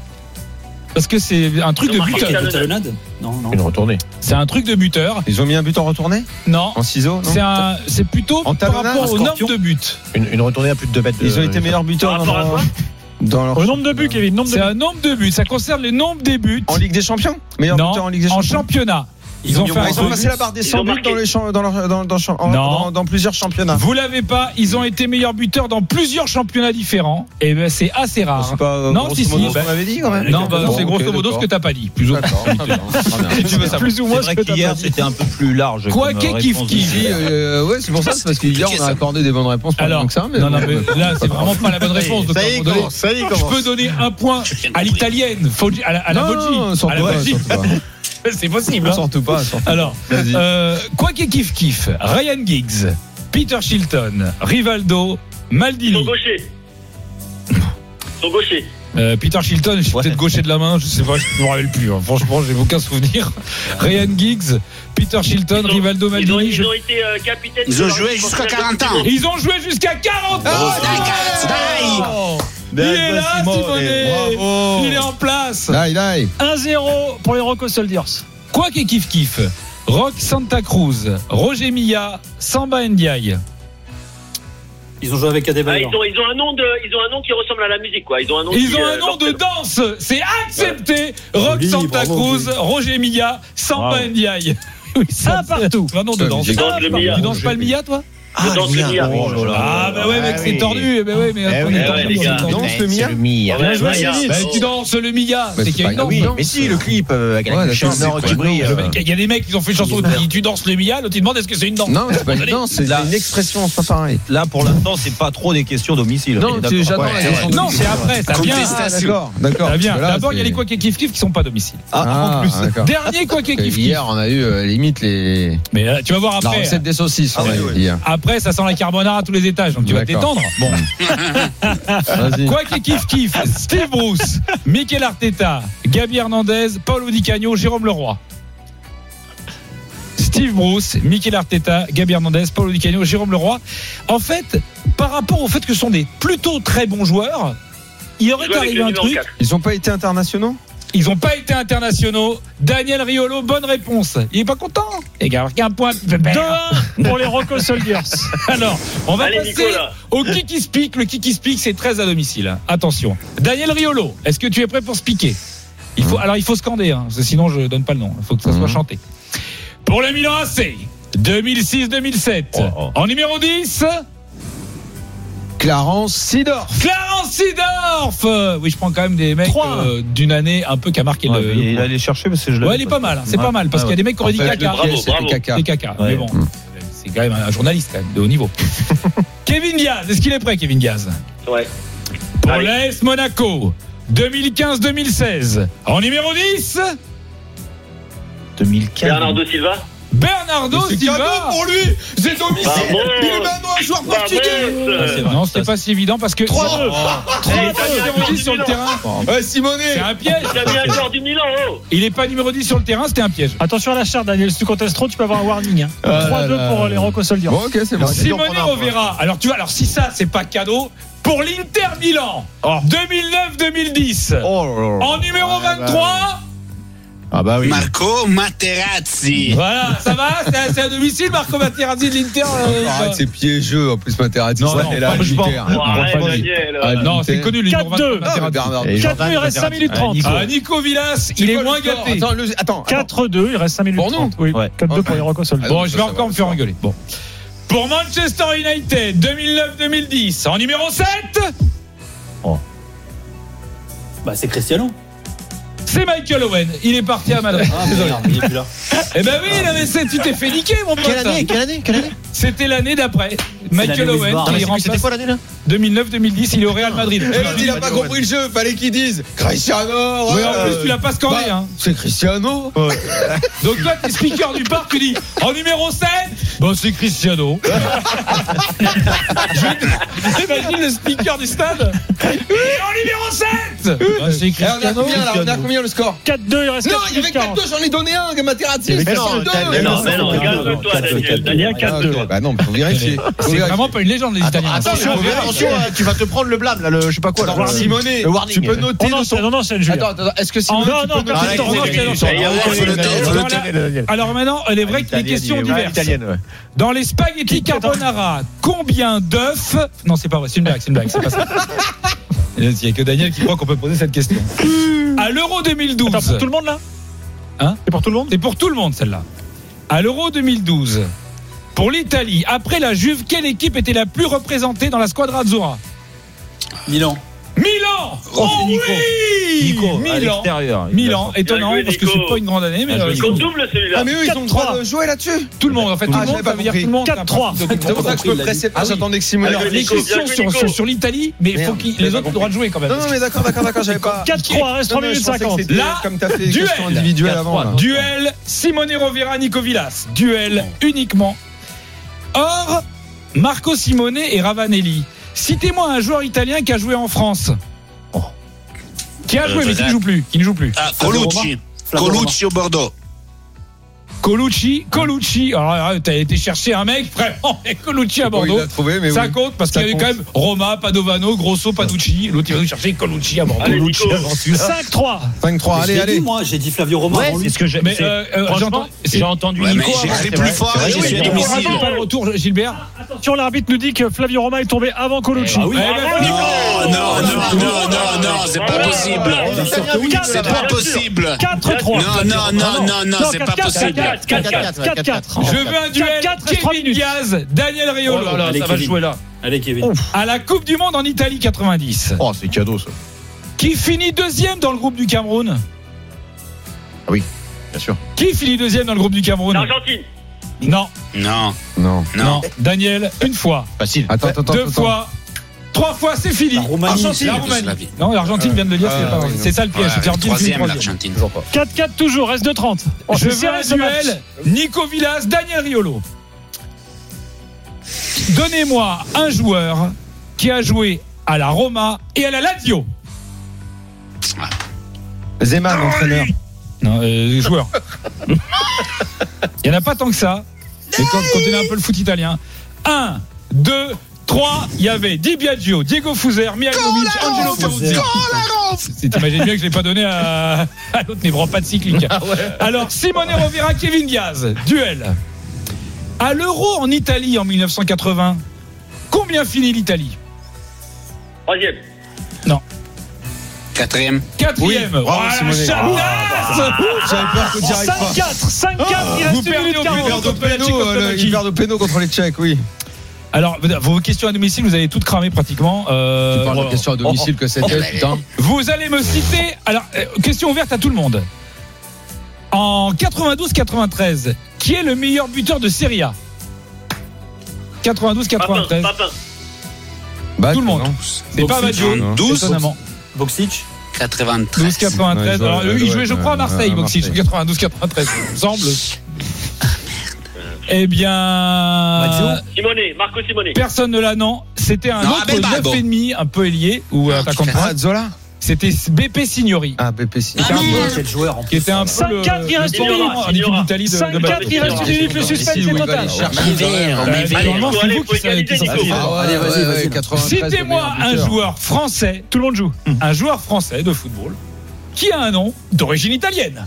Parce que c'est un truc de Marqué buteur. la- Talonnade Non, non. Une retournée. C'est un truc de buteur. Ils ont mis un but en retournée? Non. En ciseaux? non C'est un, c'est plutôt En par talonnade, rapport un au nombre scorpion. de buts. Une, une retournée à plus de deux mètres. de- Ils ont été meilleurs buteurs Par dans, rapport à leur- quoi dans leur Au nombre de buts, Kevin. Nombre de C'est buts. un nombre de buts. Ça concerne le nombre des buts. En Ligue des Champions? Meilleur Non, buteur en Ligue des en Champions? championnat. Ils, Ils ont ont fait mis au un Ah, ils ont truc. passé la barre des Ils cent ont buts marqué. dans, les champ- dans, leur- dans, dans, dans, Non. dans, dans plusieurs championnats. Vous l'avez pas, ils ont été meilleurs buteurs dans plusieurs championnats différents. Et ben c'est assez rare. C'est pas Non, grosso si, si. modo ce Bah, qu'on avait dit quand même. Non, bah, Bon, c'est grosso ok, modo ce d'accord. que t'as pas dit. Plus ou moins. D'accord. Très bien. Si tu veux savoir. Plus ou moins C'est ce vrai que t'as qu'hier, pas dit. c'était un peu plus large. Quoi comme qu'il réponse kiffe, de- kiffe. Euh, ouais, c'est pour ça, c'est parce qu'hier on a accordé des bonnes réponses pas Alors, tant que ça. Mais non, non, bon, mais là, c'est vraiment pas la bonne réponse. Donc, Ça à un y est, moment donné, commence, ça y est, je commence. peux donner un point à l'italienne, Foggi- à la, à la Non, Boggi. surtout À la pas, Boggi. surtout pas. C'est possible. hein. Surtout pas. surtout pas. Alors, Vas-y. euh, quoi qu'il kiffe kiffe, Ryan Giggs, Peter Shilton, Rivaldo, Ils Maldini. sont gauchers. Ils sont gauchers. Euh, Peter Shilton, je suis peut-être gaucher de la main, je sais pas, je me rappelle plus. hein. Franchement, j'ai aucun souvenir. Ryan Giggs, Peter Shilton, Ils ont- Rivaldo, Ils ont, Maldini. ils je- ont été euh, capitaines. Ils de ont leur joué équipe jusqu'à en finale de quarante ans. Coupe du Monde. Ils ont joué jusqu'à quarante ans. Oh, Il est là, Simone. Bravo. Il est en place. Là, il a. un zéro pour les Rocco Soldiers. Quoi qu'il kiffe kiffe. Rock Santa Cruz, Roger Milla, Samba Ndiaye. Ils ont joué avec Ah, Adebayor. ils, ont, ils, ont un nom de, ils ont un nom qui ressemble à la musique, quoi. Ils ont un nom, Ils qui, ont euh, un nom de leur- danse. C'est accepté. Rock Joli, Santa bravo, Cruz, joli. Roger Milla, Samba Bravo. Ndiaye. Oui, ça Un partout. Un nom de danse. Ils dansent le Milla. Tu danses pas le Milla, toi? Je danse le Milla. Oh là là. Ah, bah ouais, mec, Ah c'est oui. tordu. Eh ben ouais, mais Eh on oui, est ouais, tordu, les on est gars. tordu. Danse le Mia. Ouais, Bien joué, ouais, Céline. Bah, tu danses le Milla. Bah, C'est c'est qu'il y a une pas- danse. Oui, non mais si, le clip euh, avec Ouais, la d'accord, chaîne c'est d'or quoi, qui non, brille. je euh, vais- Il y a des mecs qui ont fait une chanson qui dit tu danses le Milla, l'autre il demande est-ce que c'est une danse. Non, c'est pas une danse, c'est Là. une expression, c'est pas pareil. Là, pour l'instant, c'est pas trop des questions domicile. Non, On est tu- d'accord. j'attends Ouais, la ouais. question. Non, c'est après, ça vient. Ah, d'accord, d'accord. Ça vient. Parce que là, D'abord, il y a c'est- les quoi qui kiff kiff qui sont pas à domicile. Ah, en plus. d'accord. Dernier quoi qui Parce que kiff kiff. Hier, on a eu euh, limite les. Mais euh, tu vas voir La après. recette des saucisses, on Ah a oui, eu oui. hier. Après, ça sent la carbonara à tous les étages, donc tu vas te D'accord. détendre. Bon. Vas-y. Quoi qu'il kiffe kiffe, Steve Bruce, Mikel Arteta, Gabi Hernandez, Paulo Di Canio, Jérôme Leroy. Steve Bruce, Mikel Arteta, Gabi Hernandez, Paulo Di Canio, Jérôme Leroy. En fait, par rapport au fait que ce sont des plutôt très bons joueurs, il aurait Ils jouent avec arrivé le un numéro truc. quatre. Ils n'ont pas été internationaux? Ils n'ont pas été internationaux. Daniel Riolo, bonne réponse. Il est pas content. Les gars, il y a un point. deux un pour les Rocco Soldiers. Alors, on va Allez, passer Nicolas. au Kiki Speak. Le Kiki Speak, c'est très à domicile. Attention. Daniel Riolo, est-ce que tu es prêt pour speaker? Il faut, alors, il faut scander, hein, parce que sinon, je donne pas le nom. Il faut que ça soit Mhm. chanté. Pour le Milan A C, deux mille six deux mille sept. Oh, oh. En numéro dix, Clarence Seedorf. Clarence Seedorf. Euh, Oui, je prends quand même des mecs trois. euh, d'une année un peu qui a marqué Ouais, le. mais il allait chercher parce que je l'avais Ouais, il est pas mal. hein, C'est Ouais. pas mal parce Ouais, qu'il y a des mecs qui auraient dit En fait, caca. le piège, Bravo, c'était bravo. caca. C'est caca. Ouais. Mais bon, c'est quand même un journaliste quand même de haut niveau. Kevin Diaz, est-ce qu'il est prêt, Kevin Diaz? Ouais. Pour Allez. l'A S Monaco, deux mille quinze deux mille seize. En numéro dix, deux mille quinze. Bernardo Silva. Bernardo C'est Silva. cadeau pour lui. C'est domicile. Bah, bon. Il est maintenant un joueur Bah, portugais. bon, Non, c'était pas si évident parce que trois deux. numéro dix sur le terrain. Ouais, Simone. C'est un piège. T'as mis un joueur du Milan, oh. Il est pas numéro dix sur le terrain, c'était un piège. Attention à la charte, Daniel. Si tu contestes trop, tu peux avoir un warning. Hein. Ah trois deux là pour là. les Rocco Soldier. Bon, ok, c'est bon. Simone Rovera. Alors tu vois, alors si ça c'est pas cadeau pour l'Inter Milan deux mille neuf deux mille dix. Oh là là. En numéro vingt-trois. Ah bah oui. Marco Materazzi. Voilà, ça va, c'est à, c'est à domicile Marco Materazzi de l'Inter. euh, Arrête, bah. c'est piégeux en plus Materazzi. Non, Ça, non, c'est la franchement. militaire. Oh, arrête, Daniel. Ah, Non, c'est connu le numéro quatre deux. vingt-trois, Non, mais Materazzi. Bernard. Et quatre deux, il Jordan, reste cinq minutes Ah, trente. Nico. Ah, Nico Villas, il est quoi moins le score gâté. Attends, le- attends. quatre deux, il reste cinq minutes Pour nous. trente. Oui, Ouais. quatre deux pour les Rocco Soldier. Bon, Ah, je ça, vais ça encore va, me faire ça va. engueuler. Bon. Pour Manchester United deux mille neuf deux mille dix, en numéro sept, Bah, c'est Cristiano. c'est Michael Owen. Il est parti à Madrid. Ah, merde, il est plus là. Eh ben oui, non, mais c'est- tu t'es fait niquer, mon pote. Quelle année Quelle année Quelle année C'était l'année d'après. Michael l'année où il se Owen, barre. qui C'était remplace quoi l'année là deux mille neuf deux mille dix, il est au Real Madrid. Eh, l'autre, il a pas compris le jeu, fallait qu'il dise Cristiano. Oui, ouais, en plus, tu l'as pas scandé, bah, hein. C'est Cristiano. Donc toi, t'es speaker du parc, tu dis en numéro sept, bon, c'est Cristiano. Je- Imagine le speaker du stade. Oui, en numéro sept, bah, c'est Eh, on a Cristiano. combien là On a combien le score quatre deux, il reste Non, quatre il y avait minutes quatre quarante. deux, j'en ai donné un, que Materazzi. Il y avait C'est quatre deux. deux. Mais non, mais non, quatre deux, calme-toi, quatre deux, Daniel. quatre deux. Daniel, Il y a quatre deux. Bah non, faut vérifier. Faut C'est vérifier. vraiment pas une légende, les Italiens. Attention, Attention, attention, hein, tu vas te prendre le blâme là, le je sais pas quoi. là, Attends, le- Simone, le warning. tu peux noter Oh non, de c'est- ton. non, non, c'est une Julien. Attends, attends, est-ce que Simone, Non, tu non, peux quand noter tu de t'en ton- rends, Il y a c'est- il y a Faut aucun- le taire, faut le Dans taire. la- Alors maintenant, elle est vraie que les questions diverses. Italienne, ouais. Dans les spaghettis carbonara, combien d'œufs? Non, c'est pas vrai, c'est une blague, c'est une blague, c'est pas ça. Il n'y a que Daniel qui croit qu'on peut poser cette question. À l'Euro deux mille douze. Attends, pour tout le monde là Hein C'est pour tout le monde C'est pour tout le monde celle-là. À l'Euro deux mille douze, pour l'Italie, après la Juve, quelle équipe était la plus représentée dans la squadra Azzurra? Milan. Milan. Oh, c'est Nico. oui Nico, à Milan. l'extérieur. Milan, étonnant, Bien joué, parce que Nico. c'est pas une grande année, mais Bien euh, joué, Il compte double celui-là. Ah, mais eux, ils ont le droit de jouer là-dessus. tout le monde, en fait, tout Ah, le monde, j'avais ça pas veut dire compris. tout le monde. quatre trois. C'est pour ça que je me pressais pas, j'attendais que Simone. Alors, Bien joué, les Nico, questions bien joué, sur, Nico. sur, sur l'Italie, mais il Merde, faut qu'ils j'avais les pas autres aient le compris. droit de jouer quand même. Non, non, mais d'accord, d'accord, d'accord, j'avais pas. quatre trois, reste Non, trois mais je minutes pensais que cinquante. c'était Là, comme t'as fait des duel. questions individuelles avant. là. Duel Simone Rovera, Nico Villas. Duel uniquement. Or, Marco Simone et Ravanelli. Citez-moi un joueur italien qui a joué en France. Qui a Euh, joué, mais qui ne Zidane. joue plus. Qui ne joue plus. Ah, Colucci. Colucci au Bordeaux. Colucci, Colucci. Alors, alors, t'as été chercher un mec, vraiment, et Colucci à Bon, Bordeaux. il l'a trouvé, mais Ça oui. compte parce Ça qu'il y avait compte. quand même Roma, Padovano, Grosso, Paducci. L'autre, il va nous chercher Colucci à Bordeaux. Allez, Colucci Nico. avant celui-là. cinq trois. cinq trois, Je allez, l'ai allez. dit, moi, j'ai dit Flavio Roma Ouais, avant lui. c'est ce que j'ai. Mais c'est- euh, euh, franchement, j'entends- j'ai entendu Ouais, Nico. mais avant, j'écris c'est plus vrai, fort, c'est vrai, je j'ai suis à dit- domicile. Raconte pas le retour, Gilbert. Attention, l'arbitre nous dit que Flavio Roma est tombé avant Colucci. Ah oui. Eh ben, Non, non, non, non, non, non, c'est pas possible. C'est pas possible. quatre trois. Non, non, non, non, non, c'est pas possible. quatre quatre quatre quatre. Je veux un duel quatre, reste trois Kevin minutes. Diaz, Daniel Riolo. Oh là là, Allez, ça va Kevin. jouer là. Allez, Kevin. À la Coupe du Monde en Italie quatre-vingt-dix. Oh, c'est cadeau ça. Qui finit deuxième dans le groupe du Cameroun? Bien sûr. Qui finit deuxième dans le groupe du Cameroun? L'Argentine. Non, Non, Non. non. Daniel, une fois, Facile. Attends, attends, attends. deux fois, trois fois, c'est fini. La Roumanie. Argentine, la c'est Roumanie. la vie. Non, l'Argentine vient de le dire, c'est Ah, pas oui, vrai. non. C'est ça le piège. Ouais, c'est que l'Argentine finit troisième, troisième. l'Argentine. quatre quatre toujours, reste deux trente. Oh, Je c'est veux serré un ce match. duel Nico Villas, Daniel Riolo. Donnez-moi un joueur qui a joué à la Roma et à la Lazio. Zeman, entraîneur. Non, euh, joueur. Il n'y en a pas tant que ça. Mais quand, quand on a un peu le foot italien. Un, deux, trois. Il y avait Di Biagio, Diego Fuser, Mihajlovic, Angelo Peruzzi. C'est- T'imagines bien que je ne l'ai pas donné à, à l'autre, mais vraiment pas de cyclique. Alors, Simone Rovera, Kevin Diaz. Duel. À l'Euro en Italie en mille neuf cent quatre-vingts, combien finit l'Italie? Troisième. Quatrième. Quatrième. Oui, bravo, Voilà, Simone. Chapnas. J'avais peur que tu n'y arrives pas. cinq quatre, cinq quatre, il Vous reste une perdez minute au quarante. plus Ils perdent au contre la péno, Tchécoslovaquie. ils perdent au péno contre les Tchèques, oui. Alors, vos questions à domicile, vous avez toutes cramé pratiquement. Euh, Tu parles de voilà. questions à domicile que c'était, putain. Vous allez me citer. Alors, euh, question ouverte à tout le monde. En quatre-vingt-douze quatre-vingt-treize, qui est le meilleur buteur de Serie A? quatre-vingt-douze Papin, quatre-vingt-treize. Papin. Bah, Tout le monde. non. C'est pas Baggio, douze. étonnamment. Boxic. quatre-vingt-treize. douze quatre-vingt-treize. Ouais, Alors, je vois, lui, il ouais, jouait, je ouais, crois, à ouais, Marseille, à Boxic, Marseille. quatre-vingt-douze quatre-vingt-treize. Il me semble. Eh bien. Simone, Marco Simone. Personne ne l'a, non. C'était un Non, autre Abel Balbo. neuf virgule cinq, un peu ailier, ou Ah, attaquant de qui fait pointe. Zola. C'était B P Signori. Ah, B P Signori. Qui était un peu- Quel joueur en qui était un peu cinq quatre, il reste une le minute. en équipe d'Italie de, de cinq quatre, il reste une minute, le suspense est total. Euh, normalement, c'est vous qui savez qui s'en Allez, fait. Allez, vas-y, vas-y. Citez-moi un joueur français, Tout le monde joue. un joueur français de football qui a un nom d'origine italienne.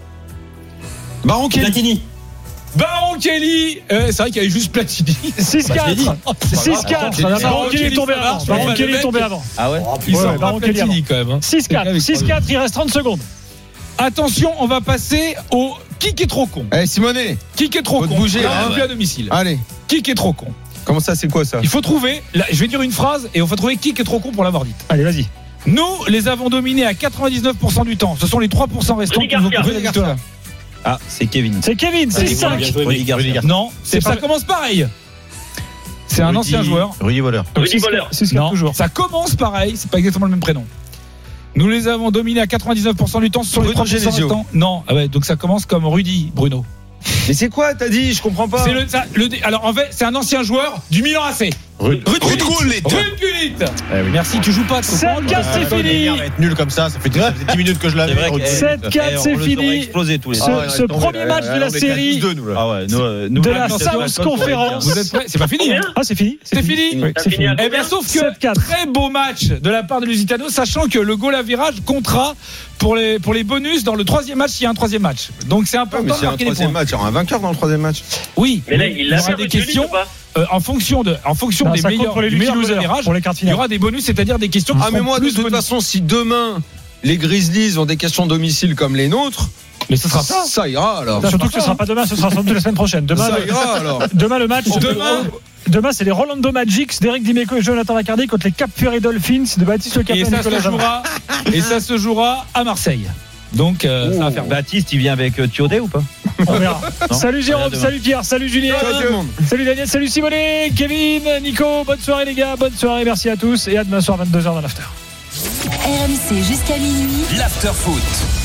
Baron Kelly. Platini. Baron Kelly, euh, c'est vrai qu'il y avait juste Platini. six quatre. six quatre. Baron Baron Kelly est tombé ça marche, avant. Baron mais Kelly le est tombé mec- avant. Ah ouais. Il Ouais, sort ouais, pas Baron Kelly Platini quand même. hein. six quatre. six quatre, il reste trente secondes. Attention, on va passer au qui est trop con. Eh, Simone. Qui est trop Faut te con. bouger, Là, hein. on est plus à domicile. Allez. Qui est trop con. Comment ça, c'est quoi ça? Il faut trouver, là, je vais dire une phrase et on va trouver qui est trop con pour l'avoir dite. Allez, vas-y. Nous les avons dominés à quatre-vingt-dix-neuf pour cent du temps. Ce sont les trois pour cent restants Rudy qui nous ont Garcia. coupé la victoire. Ah, c'est Kevin. C'est Kevin, Allez, six bien cinq. joué, Rudy mec. Garcia. Non, c'est pas- ça commence pareil. C'est un Rudy- ancien joueur. Rudy Voller. Rudy Voller. six quatre Non, toujours. ça commence pareil, c'est pas exactement le même prénom. Nous les avons dominés à quatre-vingt-dix-neuf pour cent du temps, ce sont les Bruno trois pour cent Genesio. restants. Non, ah ouais, donc ça commence comme Rudy Bruno. Mais c'est quoi, t'as dit? Je comprends pas. C'est le, ça- le- alors en fait, c'est un ancien joueur du Milan A C. Rudy. Ruud Gullit. Ruud Gullit. Eh oui. Merci, tu joues pas. tu sept comprends, quatre, toi. c'est fini. Va être nul comme ça, ça fait ça fait dix minutes que je l'avais. C'est vrai que- sept quatre, Eh, on c'est les aurait fini. explosé tous les Ce, deux. Ah ouais, ce attends, premier mais, match euh, de la on est série deux, nous, là. Ah ouais, nous, euh, nous, de là, la nous, South c'est- Conférence. Vous êtes prêts? C'est pas fini. Hein. Ah, c'est fini. C'est fini. Oui, Ça c'est finit fini. à Eh bien, combien sauf que sept quatre. très beau match de la part de Lusitano, sachant que le goal à virage comptera pour les pour les bonus dans le troisième match. S'il y a un troisième match, donc c'est Ouais, important mais de s'il y a un marquer les troisième points. match, il y aura un vainqueur dans le troisième match. Oui, Mais là, il il y l'a aura fait des Ruud Gullit questions ou pas euh, en fonction de en fonction Non, des ça compte meilleurs pour les du lucky meilleur goal à losers, virage. pour les quarts de Il y finale. aura des bonus, c'est-à-dire des questions. qui Ah, mais seront moi, de plus toute bonus. façon, si demain les Grizzlies ont des questions domicile comme les nôtres, Mais ce sera ça. ça ira alors. Ça, surtout que ce sera pas demain, ce sera sans doute la semaine prochaine. Demain, Ça le, ira alors. demain le match. Demain. Demain, c'est les Rolando Magics d'Eric Dimeco et Jonathan Lacardi contre les Cap Ferry Dolphins de Baptiste Le Capin Et et ça Nicolas se Jamin. jouera et ça se jouera à Marseille. Donc euh, ça va faire Baptiste, il vient avec euh, Thiodé ou pas? On verra. Non. Salut Jérôme, Demain. salut Pierre, salut Julien, Ciao, tout le monde. salut Daniel, salut Simone, Kevin, Nico. Bonne soirée les gars, bonne soirée, merci à tous et à demain soir vingt-deux heures dans l'after. R M C jusqu'à minuit. L'after foot.